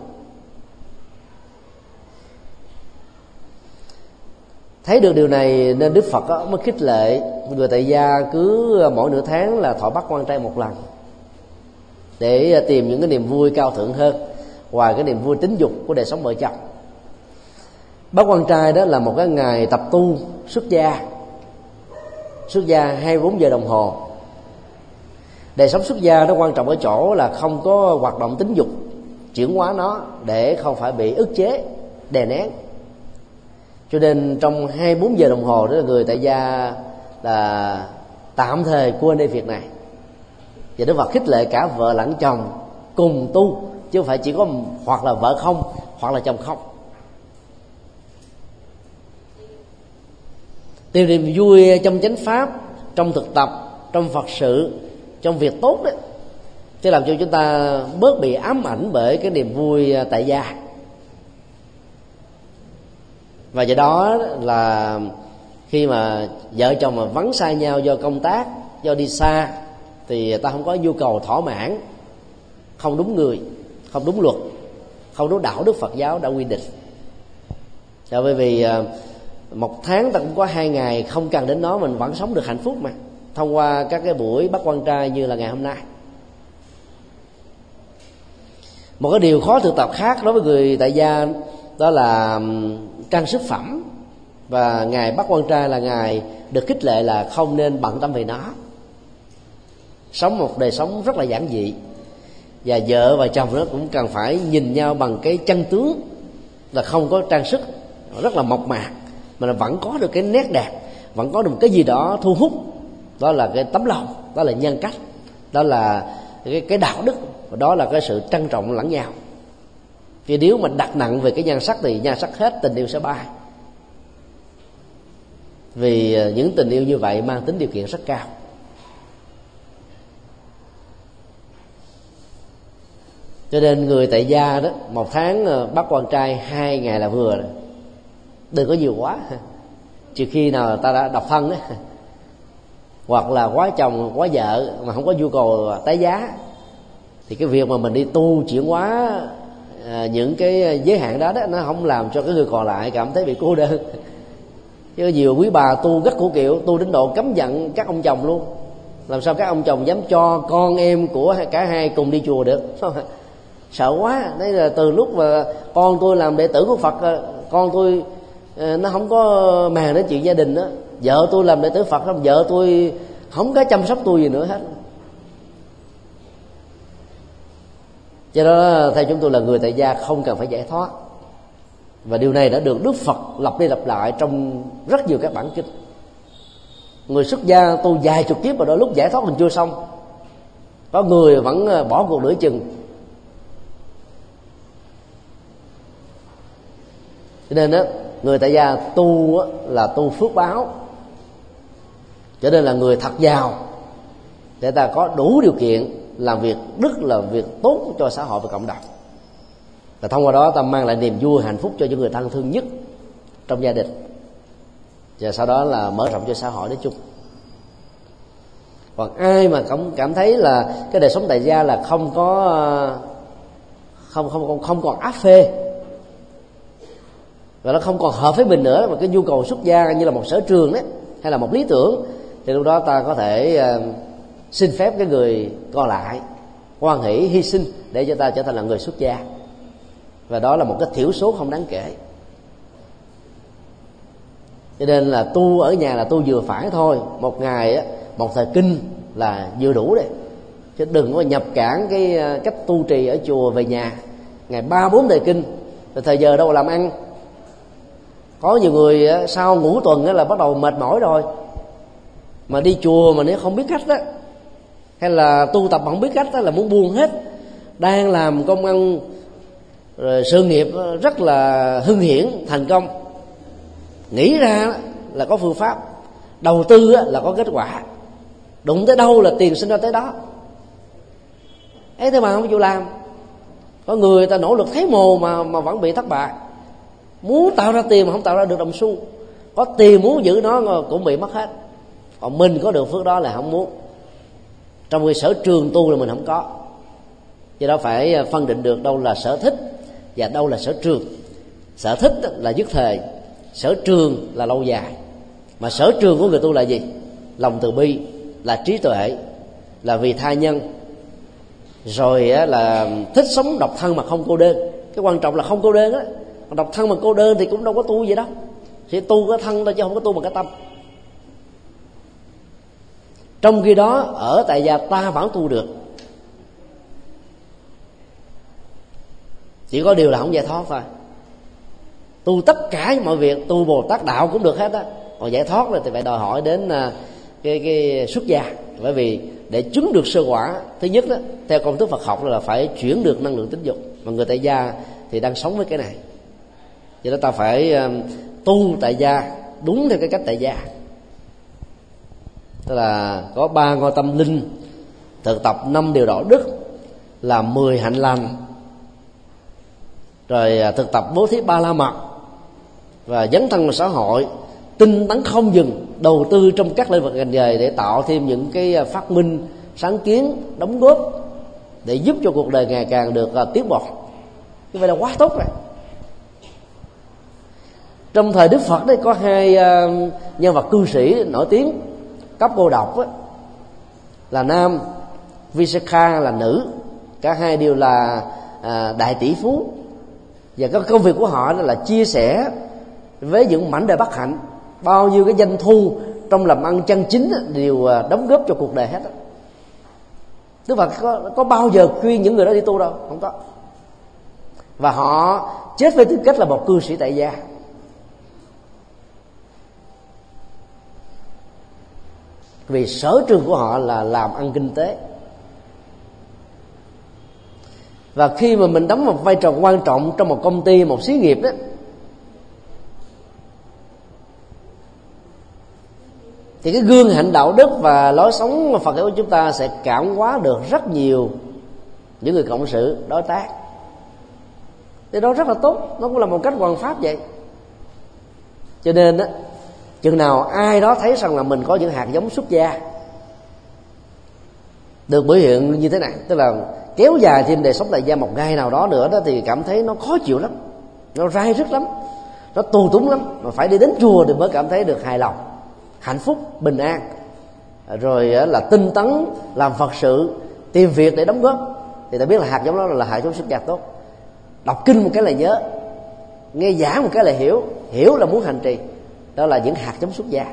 Thấy được điều này nên Đức Phật đó mới khích lệ người tại gia cứ mỗi nửa tháng là thọ bát quan trai một lần, để tìm những cái niềm vui cao thượng hơn ngoài cái niềm vui tính dục của đời sống vợ chồng. Bát quan trai đó là một cái ngày tập tu xuất gia, xuất gia hai mươi bốn giờ đồng hồ. Đời sống xuất gia nó quan trọng ở chỗ là không có hoạt động tính dục chuyển hóa nó, để không phải bị ức chế, đè nén. Cho nên trong hai mươi bốn giờ đồng hồ đó, người tại gia là tạm thời quên đi việc này. Và Đức Phật khích lệ cả vợ lẫn chồng cùng tu, chứ không phải chỉ có hoặc là vợ không hoặc là chồng không. Tìm niềm vui trong chánh pháp, trong thực tập, trong Phật sự, trong việc tốt đấy, sẽ làm cho chúng ta bớt bị ám ảnh bởi cái niềm vui tại gia. Và do đó là khi mà vợ chồng mà vắng xa nhau do công tác, do đi xa, thì ta không có nhu cầu thỏa mãn, không đúng người, không đúng luật, không đúng đạo đức Phật giáo đã quy định. Là bởi vì một tháng ta cũng có hai ngày không cần đến nó, mình vẫn sống được hạnh phúc mà, thông qua các cái buổi bắt quan trai như là ngày hôm nay. Một cái điều khó thực tập khác đối với người tại gia đó là trang sức phẩm. Và ngày bắt quan trai là ngày được khích lệ là không nên bận tâm về nó, sống một đời sống rất là giản dị. Và vợ và chồng nó cũng cần phải nhìn nhau bằng cái chân tướng, là không có trang sức rất là mộc mạc, mà là vẫn có được cái nét đẹp, vẫn có được một cái gì đó thu hút. Đó là cái tấm lòng, đó là nhân cách, đó là cái, cái đạo đức, và đó là cái sự trân trọng lẫn nhau. Vì nếu mà đặt nặng về cái nhan sắc thì nhan sắc hết, tình yêu sẽ bay. Vì những tình yêu như vậy mang tính điều kiện rất cao. Cho nên người tại gia đó, một tháng bắt quan trai hai ngày là vừa, đừng có nhiều quá, trừ khi nào ta đã độc thân đó, hoặc là quá chồng quá vợ mà không có nhu cầu tái giá, thì cái việc mà mình đi tu chuyển hóa à, những cái giới hạn đó, đó nó không làm cho cái người còn lại cảm thấy bị cô đơn. Chứ nhiều quý bà tu rất khổ kiệu, tu đến độ cấm giận các ông chồng luôn. Làm sao các ông chồng dám cho con em của cả hai cùng đi chùa được? Sợ quá. Đấy là từ lúc mà con tôi làm đệ tử của Phật, con tôi nó không có màng đến chuyện gia đình đó. Vợ tôi làm đệ tử Phật, không, vợ tôi không có chăm sóc tôi gì nữa hết. Cho đó theo chúng tôi là người tại gia không cần phải giải thoát. Và điều này đã được Đức Phật lặp đi lặp lại trong rất nhiều các bản kinh. Người xuất gia tu vài chục kiếp mà đôi lúc giải thoát mình chưa xong. Có người vẫn bỏ cuộc nửa chừng. Cho nên đó, người tại gia tu là tu phước báo. Cho nên là người thật giàu để ta có đủ điều kiện làm việc đức là việc tốt cho xã hội và cộng đồng, và thông qua đó ta mang lại niềm vui hạnh phúc cho những người thân thương nhất trong gia đình, và sau đó là mở rộng cho xã hội nói chung. Còn ai mà cũng cảm thấy là cái đời sống tại gia là không có không không không, không còn áp phê, và nó không còn hợp với mình nữa, mà cái nhu cầu xuất gia như là một sở trường đấy, hay là một lý tưởng, thì lúc đó ta có thể uh, xin phép cái người còn lại hoan hỷ hy sinh để cho ta trở thành là người xuất gia, và đó là một cái thiểu số không đáng kể. Cho nên là tu ở nhà là tu vừa phải thôi, một ngày á, một thời kinh là vừa đủ đấy, chứ đừng có nhập cản cái cách tu trì ở chùa về nhà ngày ba bốn thời kinh, rồi thời giờ đâu làm ăn. Có nhiều người sau ngũ tuần là bắt đầu mệt mỏi rồi, mà đi chùa mà nếu không biết cách đó, hay là tu tập mà không biết cách đó, là muốn buông hết. Đang làm công ăn rồi sự nghiệp rất là hưng hiển thành công, nghĩ ra là có phương pháp, đầu tư là có kết quả, đụng tới đâu là tiền sinh ra tới đó ấy, thế mà không chịu làm. Có người ta nỗ lực thấy mồ mà mà vẫn bị thất bại. Muốn tạo ra tiền mà không tạo ra được đồng xu, có tiền muốn giữ nó cũng bị mất hết. Còn mình có được phước đó là không muốn. Trong cái sở trường tu là mình không có, do đó phải phân định được đâu là sở thích và đâu là sở trường. Sở thích là nhất thời, sở trường là lâu dài. Mà sở trường của người tu là gì? Lòng từ bi, là trí tuệ, là vì tha nhân, rồi là thích sống độc thân mà không cô đơn. Cái quan trọng là không cô đơn á. Độc thân mà cô đơn thì cũng đâu có tu gì đâu, chỉ tu cái thân thôi chứ không có tu bằng cái tâm. Trong khi đó ở tại gia ta vẫn tu được, chỉ có điều là không giải thoát thôi. Tu tất cả mọi việc, tu Bồ Tát đạo cũng được hết á, còn giải thoát rồi thì phải đòi hỏi đến cái cái xuất gia. Bởi vì để chứng được sơ quả, thứ nhất đó, theo công thức Phật học là phải chuyển được năng lượng tính dục, mà người tại gia thì đang sống với cái này. Cho nên ta phải tu tại gia đúng theo cái cách tại gia, tức là có ba ngôi tâm linh, thực tập năm điều đạo đức, làm mười hạnh lành, rồi thực tập bố thí ba la mật, và dấn thân vào xã hội, tinh tấn không dừng, đầu tư trong các lĩnh vực ngành nghề để tạo thêm những cái phát minh, sáng kiến, đóng góp để giúp cho cuộc đời ngày càng được tiến bộ. Như vậy là quá tốt rồi. Trong thời Đức Phật đấy có hai nhân vật cư sĩ nổi tiếng, cấp cô độc ấy, là nam, Visakha là nữ. Cả hai đều là à, đại tỷ phú, và các công việc của họ là chia sẻ với những mảnh đời bất hạnh. Bao nhiêu cái doanh thu trong làm ăn chân chính đều đóng góp cho cuộc đời hết. Đức Phật có, có bao giờ khuyên những người đó đi tu đâu, không có. Và họ chết với tư cách là một cư sĩ tại gia. Vì sở trường của họ là làm ăn kinh tế. Và khi mà mình đóng một vai trò quan trọng trong một công ty, một xí nghiệp đó, thì cái gương hạnh đạo đức và lối sống Phật giáo của chúng ta sẽ cảm hóa được rất nhiều những người cộng sự, đối tác. Thì đó rất là tốt, nó cũng là một cách hoàn pháp vậy. Cho nên á, chừng nào ai đó thấy rằng là mình có những hạt giống xuất gia được biểu hiện như thế này, tức là kéo dài thêm đời sống tại gia một ngày nào đó nữa đó, thì cảm thấy nó khó chịu lắm, nó rai rứt lắm, nó tù túng lắm, mà phải đi đến chùa thì mới cảm thấy được hài lòng, hạnh phúc, bình an, rồi là tinh tấn làm Phật sự, tìm việc để đóng góp, thì ta biết là hạt giống đó là hạt giống xuất gia tốt. Đọc kinh một cái là nhớ, nghe giảng một cái là hiểu, hiểu là muốn hành trì, đó là những hạt giống xuất gia.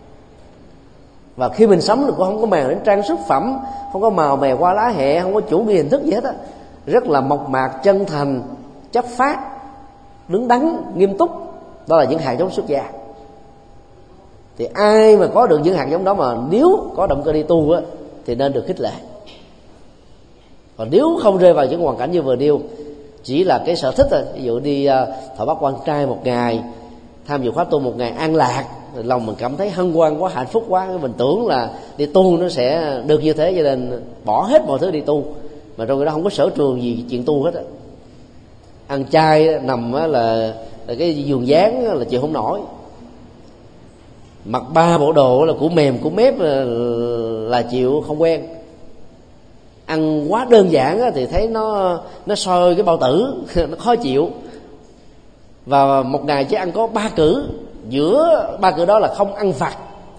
Và khi mình sống thì cũng không có màng đến trang sức phẩm, không có màu mè qua lá hẹ, không có chủ nghĩa hình thức gì hết á, rất là mộc mạc, chân thành, chất phát, đứng đắn, nghiêm túc. Đó là những hạt giống xuất gia. Thì ai mà có được những hạt giống đó mà nếu có động cơ đi tu á, thì nên được khích lệ. Còn nếu không rơi vào những hoàn cảnh như vừa nêu, chỉ là cái sở thích thôi, ví dụ đi uh, thọ bát quan trai một ngày, tham dự khóa tu một ngày an lạc, lòng mình cảm thấy hân hoan quá, hạnh phúc quá, mình tưởng là đi tu nó sẽ được như thế, cho nên bỏ hết mọi thứ đi tu, mà trong cái đó không có sở trường gì chuyện tu hết á. Ăn chay nằm là, là cái giường dáng là chịu không nổi, mặc ba bộ đồ là củ mềm củ mép là, là chịu không quen. Ăn quá đơn giản thì thấy nó nó sôi cái bao tử nó khó chịu. Và một ngày chỉ ăn có ba cử, giữa ba cử đó là không ăn vặt.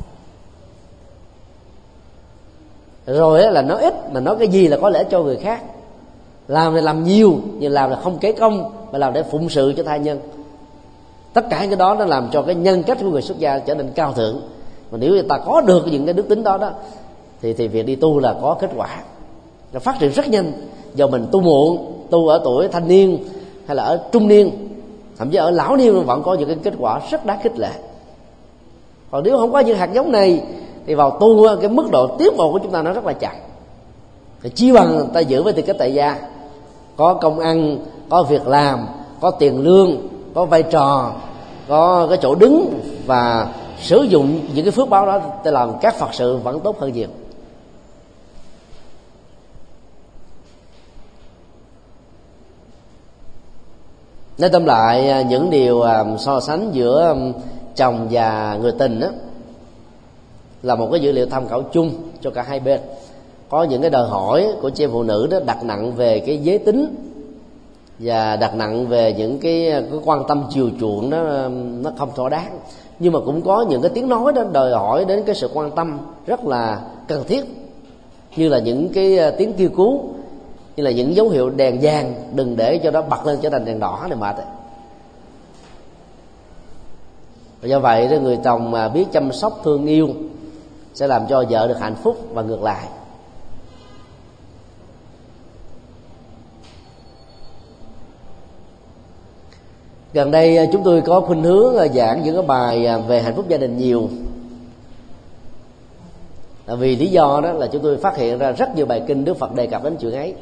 Rồi là nói ít mà nói cái gì là có lẽ cho người khác. Làm thì làm nhiều, nhưng làm là không kế công, mà làm để phụng sự cho tha nhân. Tất cả cái đó nó làm cho cái nhân cách của người xuất gia trở nên cao thượng. Mà nếu người ta có được những cái đức tính đó đó thì thì việc đi tu là có kết quả, nó phát triển rất nhanh. Giờ mình tu muộn, tu ở tuổi thanh niên hay là ở trung niên, thậm chí ở lão niên vẫn có những cái kết quả rất đáng khích lệ. Còn nếu không có những hạt giống này thì vào tu cái mức độ tiến bộ của chúng ta nó rất là chậm. Thì chi bằng người ta giữ với tư cách tại gia, có công ăn, có việc làm, có tiền lương, có vai trò, có cái chỗ đứng, và sử dụng những cái phước báo đó để làm các Phật sự vẫn tốt hơn nhiều. Nói tóm lại, những điều so sánh giữa chồng và người tình đó là một cái dữ liệu tham khảo chung cho cả hai bên. Có những cái đòi hỏi của chị em phụ nữ đó đặt nặng về cái giới tính và đặt nặng về những cái, cái quan tâm chiều chuộng nó nó không thỏa đáng, nhưng mà cũng có những cái tiếng nói đó đòi hỏi đến cái sự quan tâm rất là cần thiết, như là những cái tiếng kêu cứu, như là những dấu hiệu đèn vàng, đừng để cho nó bật lên trở thành đèn đỏ này mệt. Do vậy đó, người chồng mà biết chăm sóc thương yêu sẽ làm cho vợ được hạnh phúc và ngược lại. Gần đây chúng tôi có khuynh hướng giảng những cái bài về hạnh phúc gia đình nhiều. Vì lý do đó là chúng tôi phát hiện ra rất nhiều bài kinh Đức Phật đề cập đến chuyện ấy.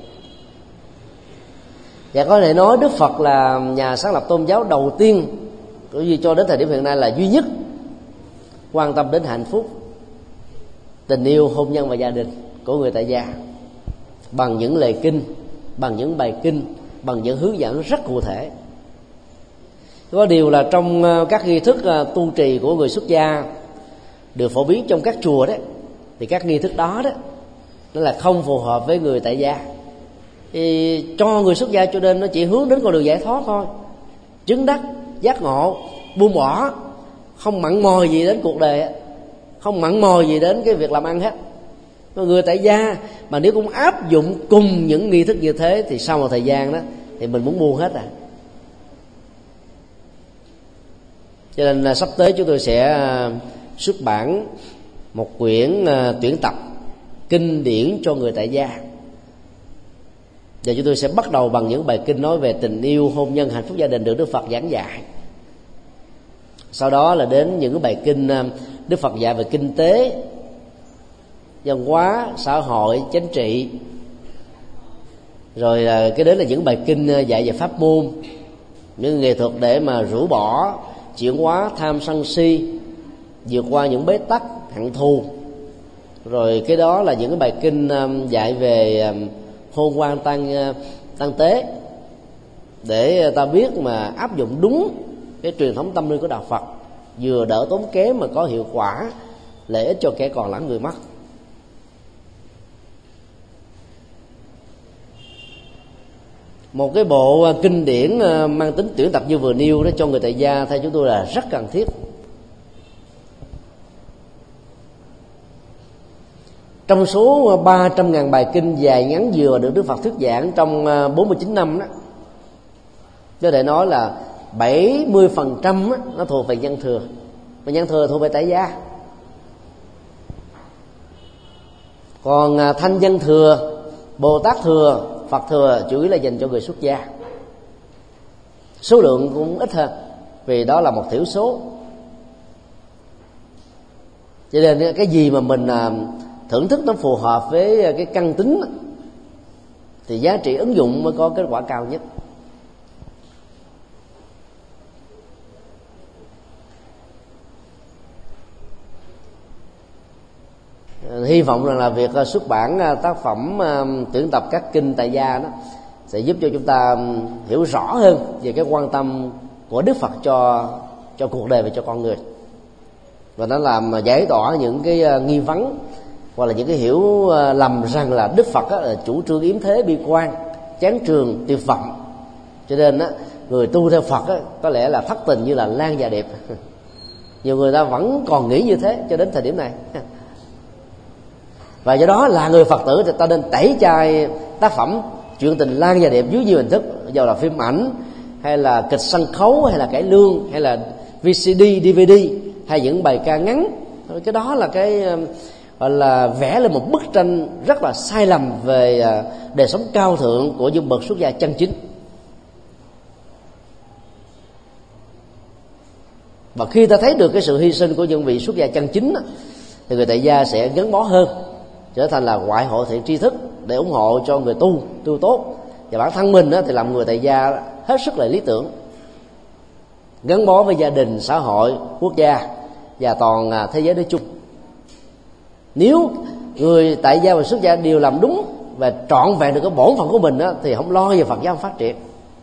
Và có thể nói Đức Phật là nhà sáng lập tôn giáo đầu tiên, cũng như cho đến thời điểm hiện nay là duy nhất quan tâm đến hạnh phúc, tình yêu, hôn nhân và gia đình của người tại gia bằng những lời kinh, bằng những bài kinh, bằng những hướng dẫn rất cụ thể. Có điều là trong các nghi thức tu trì của người xuất gia được phổ biến trong các chùa đấy, thì các nghi thức đó đó nó là không phù hợp với người tại gia. Thì cho người xuất gia cho nên nó chỉ hướng đến con đường giải thoát thôi, chứng đắc, giác ngộ, buông bỏ, không mặn mòi gì đến cuộc đời, không mặn mòi gì đến cái việc làm ăn hết. Người tại gia mà nếu cũng áp dụng cùng những nghi thức như thế thì sau một thời gian đó thì mình muốn buông hết à. Cho nên là sắp tới chúng tôi sẽ xuất bản một quyển tuyển tập kinh điển cho người tại gia. Và chúng tôi sẽ bắt đầu bằng những bài kinh nói về tình yêu, hôn nhân, hạnh phúc gia đình được Đức Phật giảng dạy. Sau đó là đến những cái bài kinh Đức Phật dạy về kinh tế, văn hóa, xã hội, chính trị. Rồi cái đến là những bài kinh dạy về pháp môn, những nghệ thuật để mà rũ bỏ, chuyển hóa tham sân si, vượt qua những bế tắc, hận thù. Rồi cái đó là những cái bài kinh dạy về hôn quan tăng tăng tế, để ta biết mà áp dụng đúng cái truyền thống tâm linh của đạo Phật, vừa đỡ tốn kém mà có hiệu quả, lợi ích cho kẻ còn lẫn người mất. Một cái bộ kinh điển mang tính tuyển tập như vừa nêu đó cho người tại gia theo chúng tôi là rất cần thiết. Trong số ba trăm ngàn bài kinh dài ngắn vừa được Đức Phật thuyết giảng trong bốn mươi chín năm đó, có thể nói là bảy mươi phần trăm nó thuộc về nhân thừa, và nhân thừa thuộc về tại gia. Còn thanh nhân thừa, Bồ Tát thừa, Phật thừa chủ yếu là dành cho người xuất gia. Số lượng cũng ít hơn vì đó là một thiểu số. Cho nên cái gì mà mình thưởng thức nó phù hợp với cái căn tính thì giá trị ứng dụng mới có kết quả cao nhất. hy vọng rằng là việc xuất bản tác phẩm tuyển tập các kinh tại gia đó sẽ giúp cho chúng ta hiểu rõ hơn về cái quan tâm của Đức Phật cho cho cuộc đời và cho con người, và nó làm giải tỏa những cái nghi vấn hoặc là những cái hiểu lầm rằng là Đức Phật là chủ trương yếm thế bi quan, chán trường, tuyệt vọng. Cho nên á, người tu theo Phật á, có lẽ là thất tình như là Lan và Điệp. Nhiều người ta vẫn còn nghĩ như thế cho đến thời điểm này. Và do đó là người Phật tử thì ta nên tẩy chay tác phẩm chuyện tình Lan và Điệp dưới nhiều hình thức, dù là phim ảnh hay là kịch sân khấu hay là cải lương hay là vê xê đê, đê vê đê hay những bài ca ngắn. Cái đó là cái gọi là vẽ lên một bức tranh rất là sai lầm về đời sống cao thượng của những bậc xuất gia chân chính. Và khi ta thấy được cái sự hy sinh của những vị xuất gia chân chính thì người tại gia sẽ gắn bó hơn, trở thành là ngoại hộ thiện tri thức để ủng hộ cho người tu tu tốt, và bản thân mình thì làm người tại gia hết sức là lý tưởng, gắn bó với gia đình, xã hội, quốc gia và toàn thế giới nói chung. Nếu người tại gia và xuất gia đều làm đúng và trọn vẹn được cái bổn phận của mình đó, thì không lo về Phật giáo phát triển.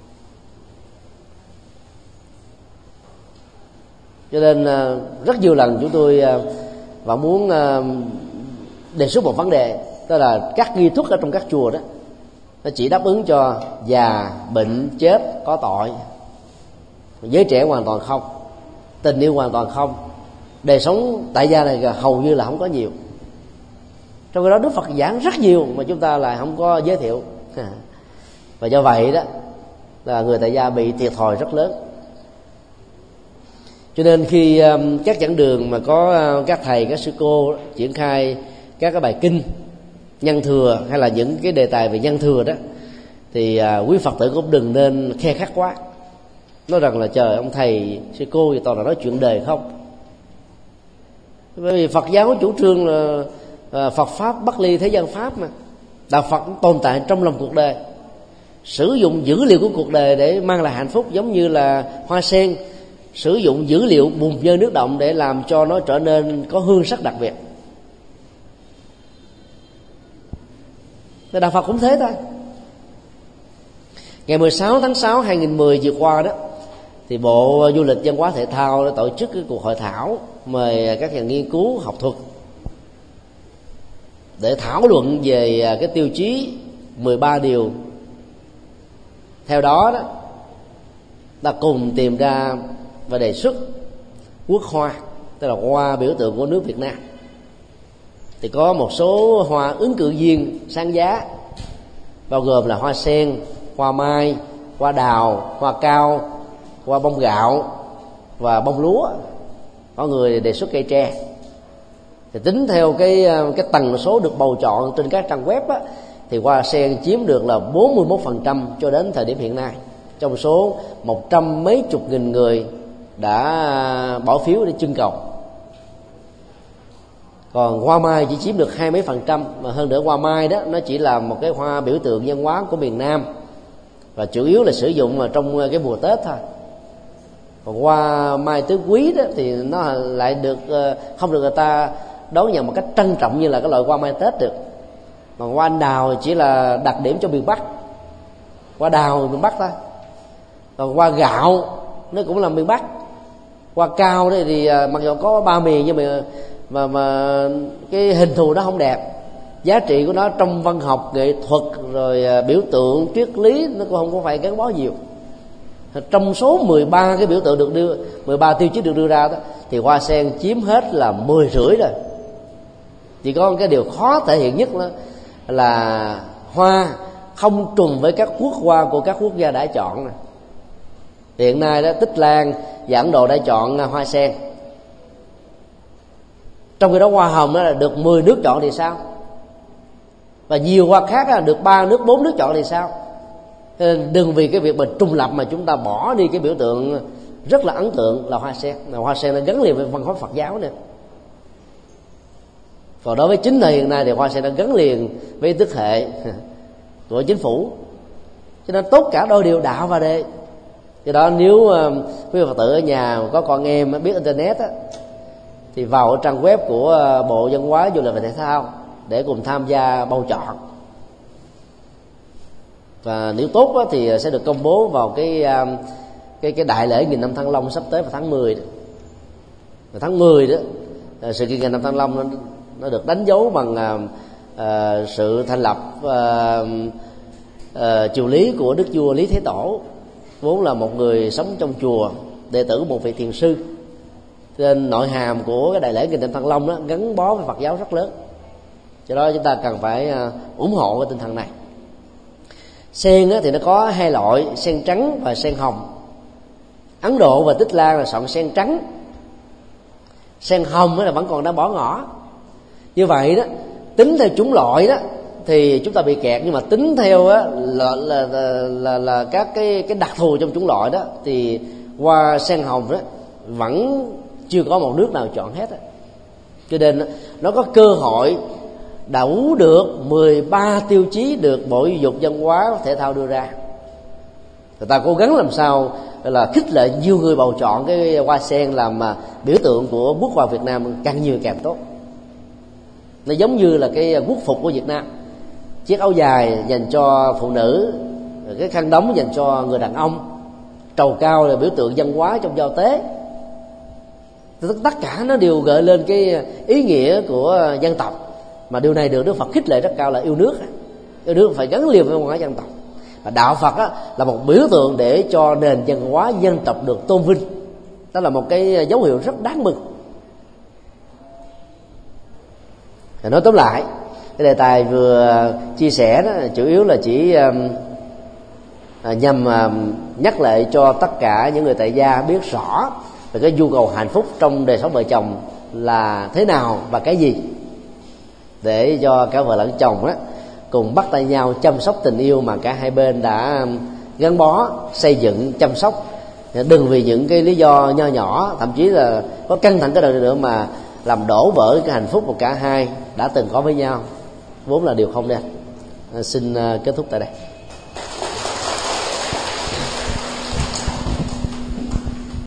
Cho nên rất nhiều lần chúng tôi và muốn đề xuất một vấn đề, đó là các nghi thức ở trong các chùa đó nó chỉ đáp ứng cho già, bệnh, chết, có tội. Giới trẻ hoàn toàn không, tình yêu hoàn toàn không, đời sống tại gia này hầu như là không có nhiều. Trong khi đó Đức Phật giảng rất nhiều mà chúng ta lại không có giới thiệu. Và do vậy đó là người tại gia bị thiệt thòi rất lớn. Cho nên khi các giảng đường mà có các thầy, các sư cô triển khai các cái bài kinh nhân thừa hay là những cái đề tài về nhân thừa đó, thì quý Phật tử cũng đừng nên khe khắt quá, nói rằng là trời, ông thầy sư cô thì toàn là nói chuyện đời không. Bởi vì Phật giáo chủ trương là Phật pháp bất ly thế gian pháp, mà đạo Phật cũng tồn tại trong lòng cuộc đời, sử dụng dữ liệu của cuộc đời để mang lại hạnh phúc, giống như là hoa sen sử dụng dữ liệu bùn nhơ nước động để làm cho nó trở nên có hương sắc đặc biệt. Thì đạo Phật cũng thế thôi. Ngày mười sáu tháng sáu hai nghìn mười vừa qua đó, thì Bộ Du lịch Văn hóa Thể thao đã tổ chức cái cuộc hội thảo mời các nhà nghiên cứu học thuật để thảo luận về cái tiêu chí mười ba điều. Theo đó đó, ta cùng tìm ra và đề xuất quốc hoa, tức là hoa biểu tượng của nước Việt Nam. Thì có một số hoa ứng cử viên sáng giá, bao gồm là hoa sen, hoa mai, hoa đào, hoa cao, hoa bông gạo và bông lúa. Có người đề xuất cây tre. Thì tính theo cái cái tần số được bầu chọn trên các trang web á, thì hoa sen chiếm được là bốn mươi mốt phần trăm cho đến thời điểm hiện nay, trong số một trăm mấy chục nghìn người đã bỏ phiếu để trưng cầu. Còn hoa mai chỉ chiếm được hai mấy phần trăm, mà hơn nữa hoa mai đó nó chỉ là một cái hoa biểu tượng văn hóa của miền Nam và chủ yếu là sử dụng ở trong cái mùa Tết thôi. Còn hoa mai tứ quý đó thì nó lại được không được người ta đón nhận một cách trân trọng như là cái loại hoa mai Tết được. Còn hoa anh đào chỉ là đặc điểm cho miền Bắc, hoa đào miền Bắc thôi. Còn hoa gạo nó cũng là miền Bắc. Hoa cao đấy thì mặc dù có ba miền nhưng mà mà mà cái hình thù nó không đẹp, giá trị của nó trong văn học, nghệ thuật rồi biểu tượng, triết lý nó cũng không có phải gắn bó nhiều. Trong số mười ba cái biểu tượng được đưa, mười ba tiêu chí được đưa ra đó, thì hoa sen chiếm hết là mười rưỡi rồi. Chỉ có cái điều khó thể hiện nhất đó là hoa không trùng với các quốc hoa của các quốc gia đã chọn. Hiện nay đó Tích Lan và Ấn Độ đã chọn hoa sen. Trong khi đó hoa hồng đó là được mười nước chọn thì sao? Và nhiều hoa khác là được ba nước, bốn nước chọn thì sao? Nên đừng vì cái việc mình trung lập mà chúng ta bỏ đi cái biểu tượng rất là ấn tượng là hoa sen. Là hoa sen nó gắn liền với văn hóa Phật giáo nữa. Còn đối với chính thời hiện nay thì hoa sen đã gắn liền với ý thức hệ của chính phủ. Cho nên tốt cả đôi điều đạo và đề. Do đó nếu quý Phật tử ở nhà có con em biết internet á, thì vào trang web của Bộ Văn hóa, Du lịch và Thể thao để cùng tham gia bầu chọn. Và nếu tốt đó, thì sẽ được công bố vào cái cái cái đại lễ nghìn năm Thăng Long sắp tới vào tháng mười đó. Và tháng mười đó, sự kiện nghìn năm Thăng Long nó, nó được đánh dấu bằng uh, sự thành lập uh, uh, triều lý của Đức Vua Lý Thế Tổ, vốn là một người sống trong chùa, đệ tử của một vị thiền sư. Nên nội hàm của cái đại lễ nghìn năm Thăng Long đó gắn bó với Phật giáo rất lớn. Do đó chúng ta cần phải uh, ủng hộ cái tinh thần này. Sen thì nó có hai loại, sen trắng và sen hồng. Ấn Độ và Tích Lan là chọn sen trắng, sen hồng là vẫn còn đang bỏ ngỏ. Như vậy đó, tính theo chủng loại đó thì chúng ta bị kẹt, nhưng mà tính theo á, là, là, là, là, là các cái, cái đặc thù trong chủng loại đó thì hoa sen hồng đó vẫn chưa có một nước nào chọn hết đó. Cho nên nó có cơ hội đủ được mười ba tiêu chí được Bộ Giáo dục Văn hóa Thể thao đưa ra. Người ta cố gắng làm sao là khích lệ nhiều người bầu chọn cái hoa sen làm biểu tượng của quốc hoàng Việt Nam càng nhiều càng tốt. Nó giống như là cái quốc phục của Việt Nam, chiếc áo dài dành cho phụ nữ, cái khăn đóng dành cho người đàn ông, trầu cao là biểu tượng văn hóa trong giao tế. Tất cả nó đều gợi lên cái ý nghĩa của dân tộc, mà điều này được Đức Phật khích lệ rất cao là yêu nước. Yêu nước phải gắn liền với văn hóa dân tộc. Và đạo Phật á, là một biểu tượng để cho nền văn hóa dân tộc được tôn vinh. Đó là một cái dấu hiệu rất đáng mừng. Thì nói tóm lại, cái đề tài vừa chia sẻ đó chủ yếu là chỉ uh, nhằm uh, nhắc lại cho tất cả những người tại gia biết rõ về cái nhu cầu hạnh phúc trong đời sống vợ chồng là thế nào và cái gì, để cho cả vợ lẫn chồng đó cùng bắt tay nhau chăm sóc tình yêu mà cả hai bên đã gắn bó, xây dựng, chăm sóc. Đừng vì những cái lý do nho nhỏ, thậm chí là có căng thẳng cái đời nữa mà làm đổ vỡ cái hạnh phúc của cả hai đã từng có với nhau, vốn là điều không nên. Xin kết thúc tại đây.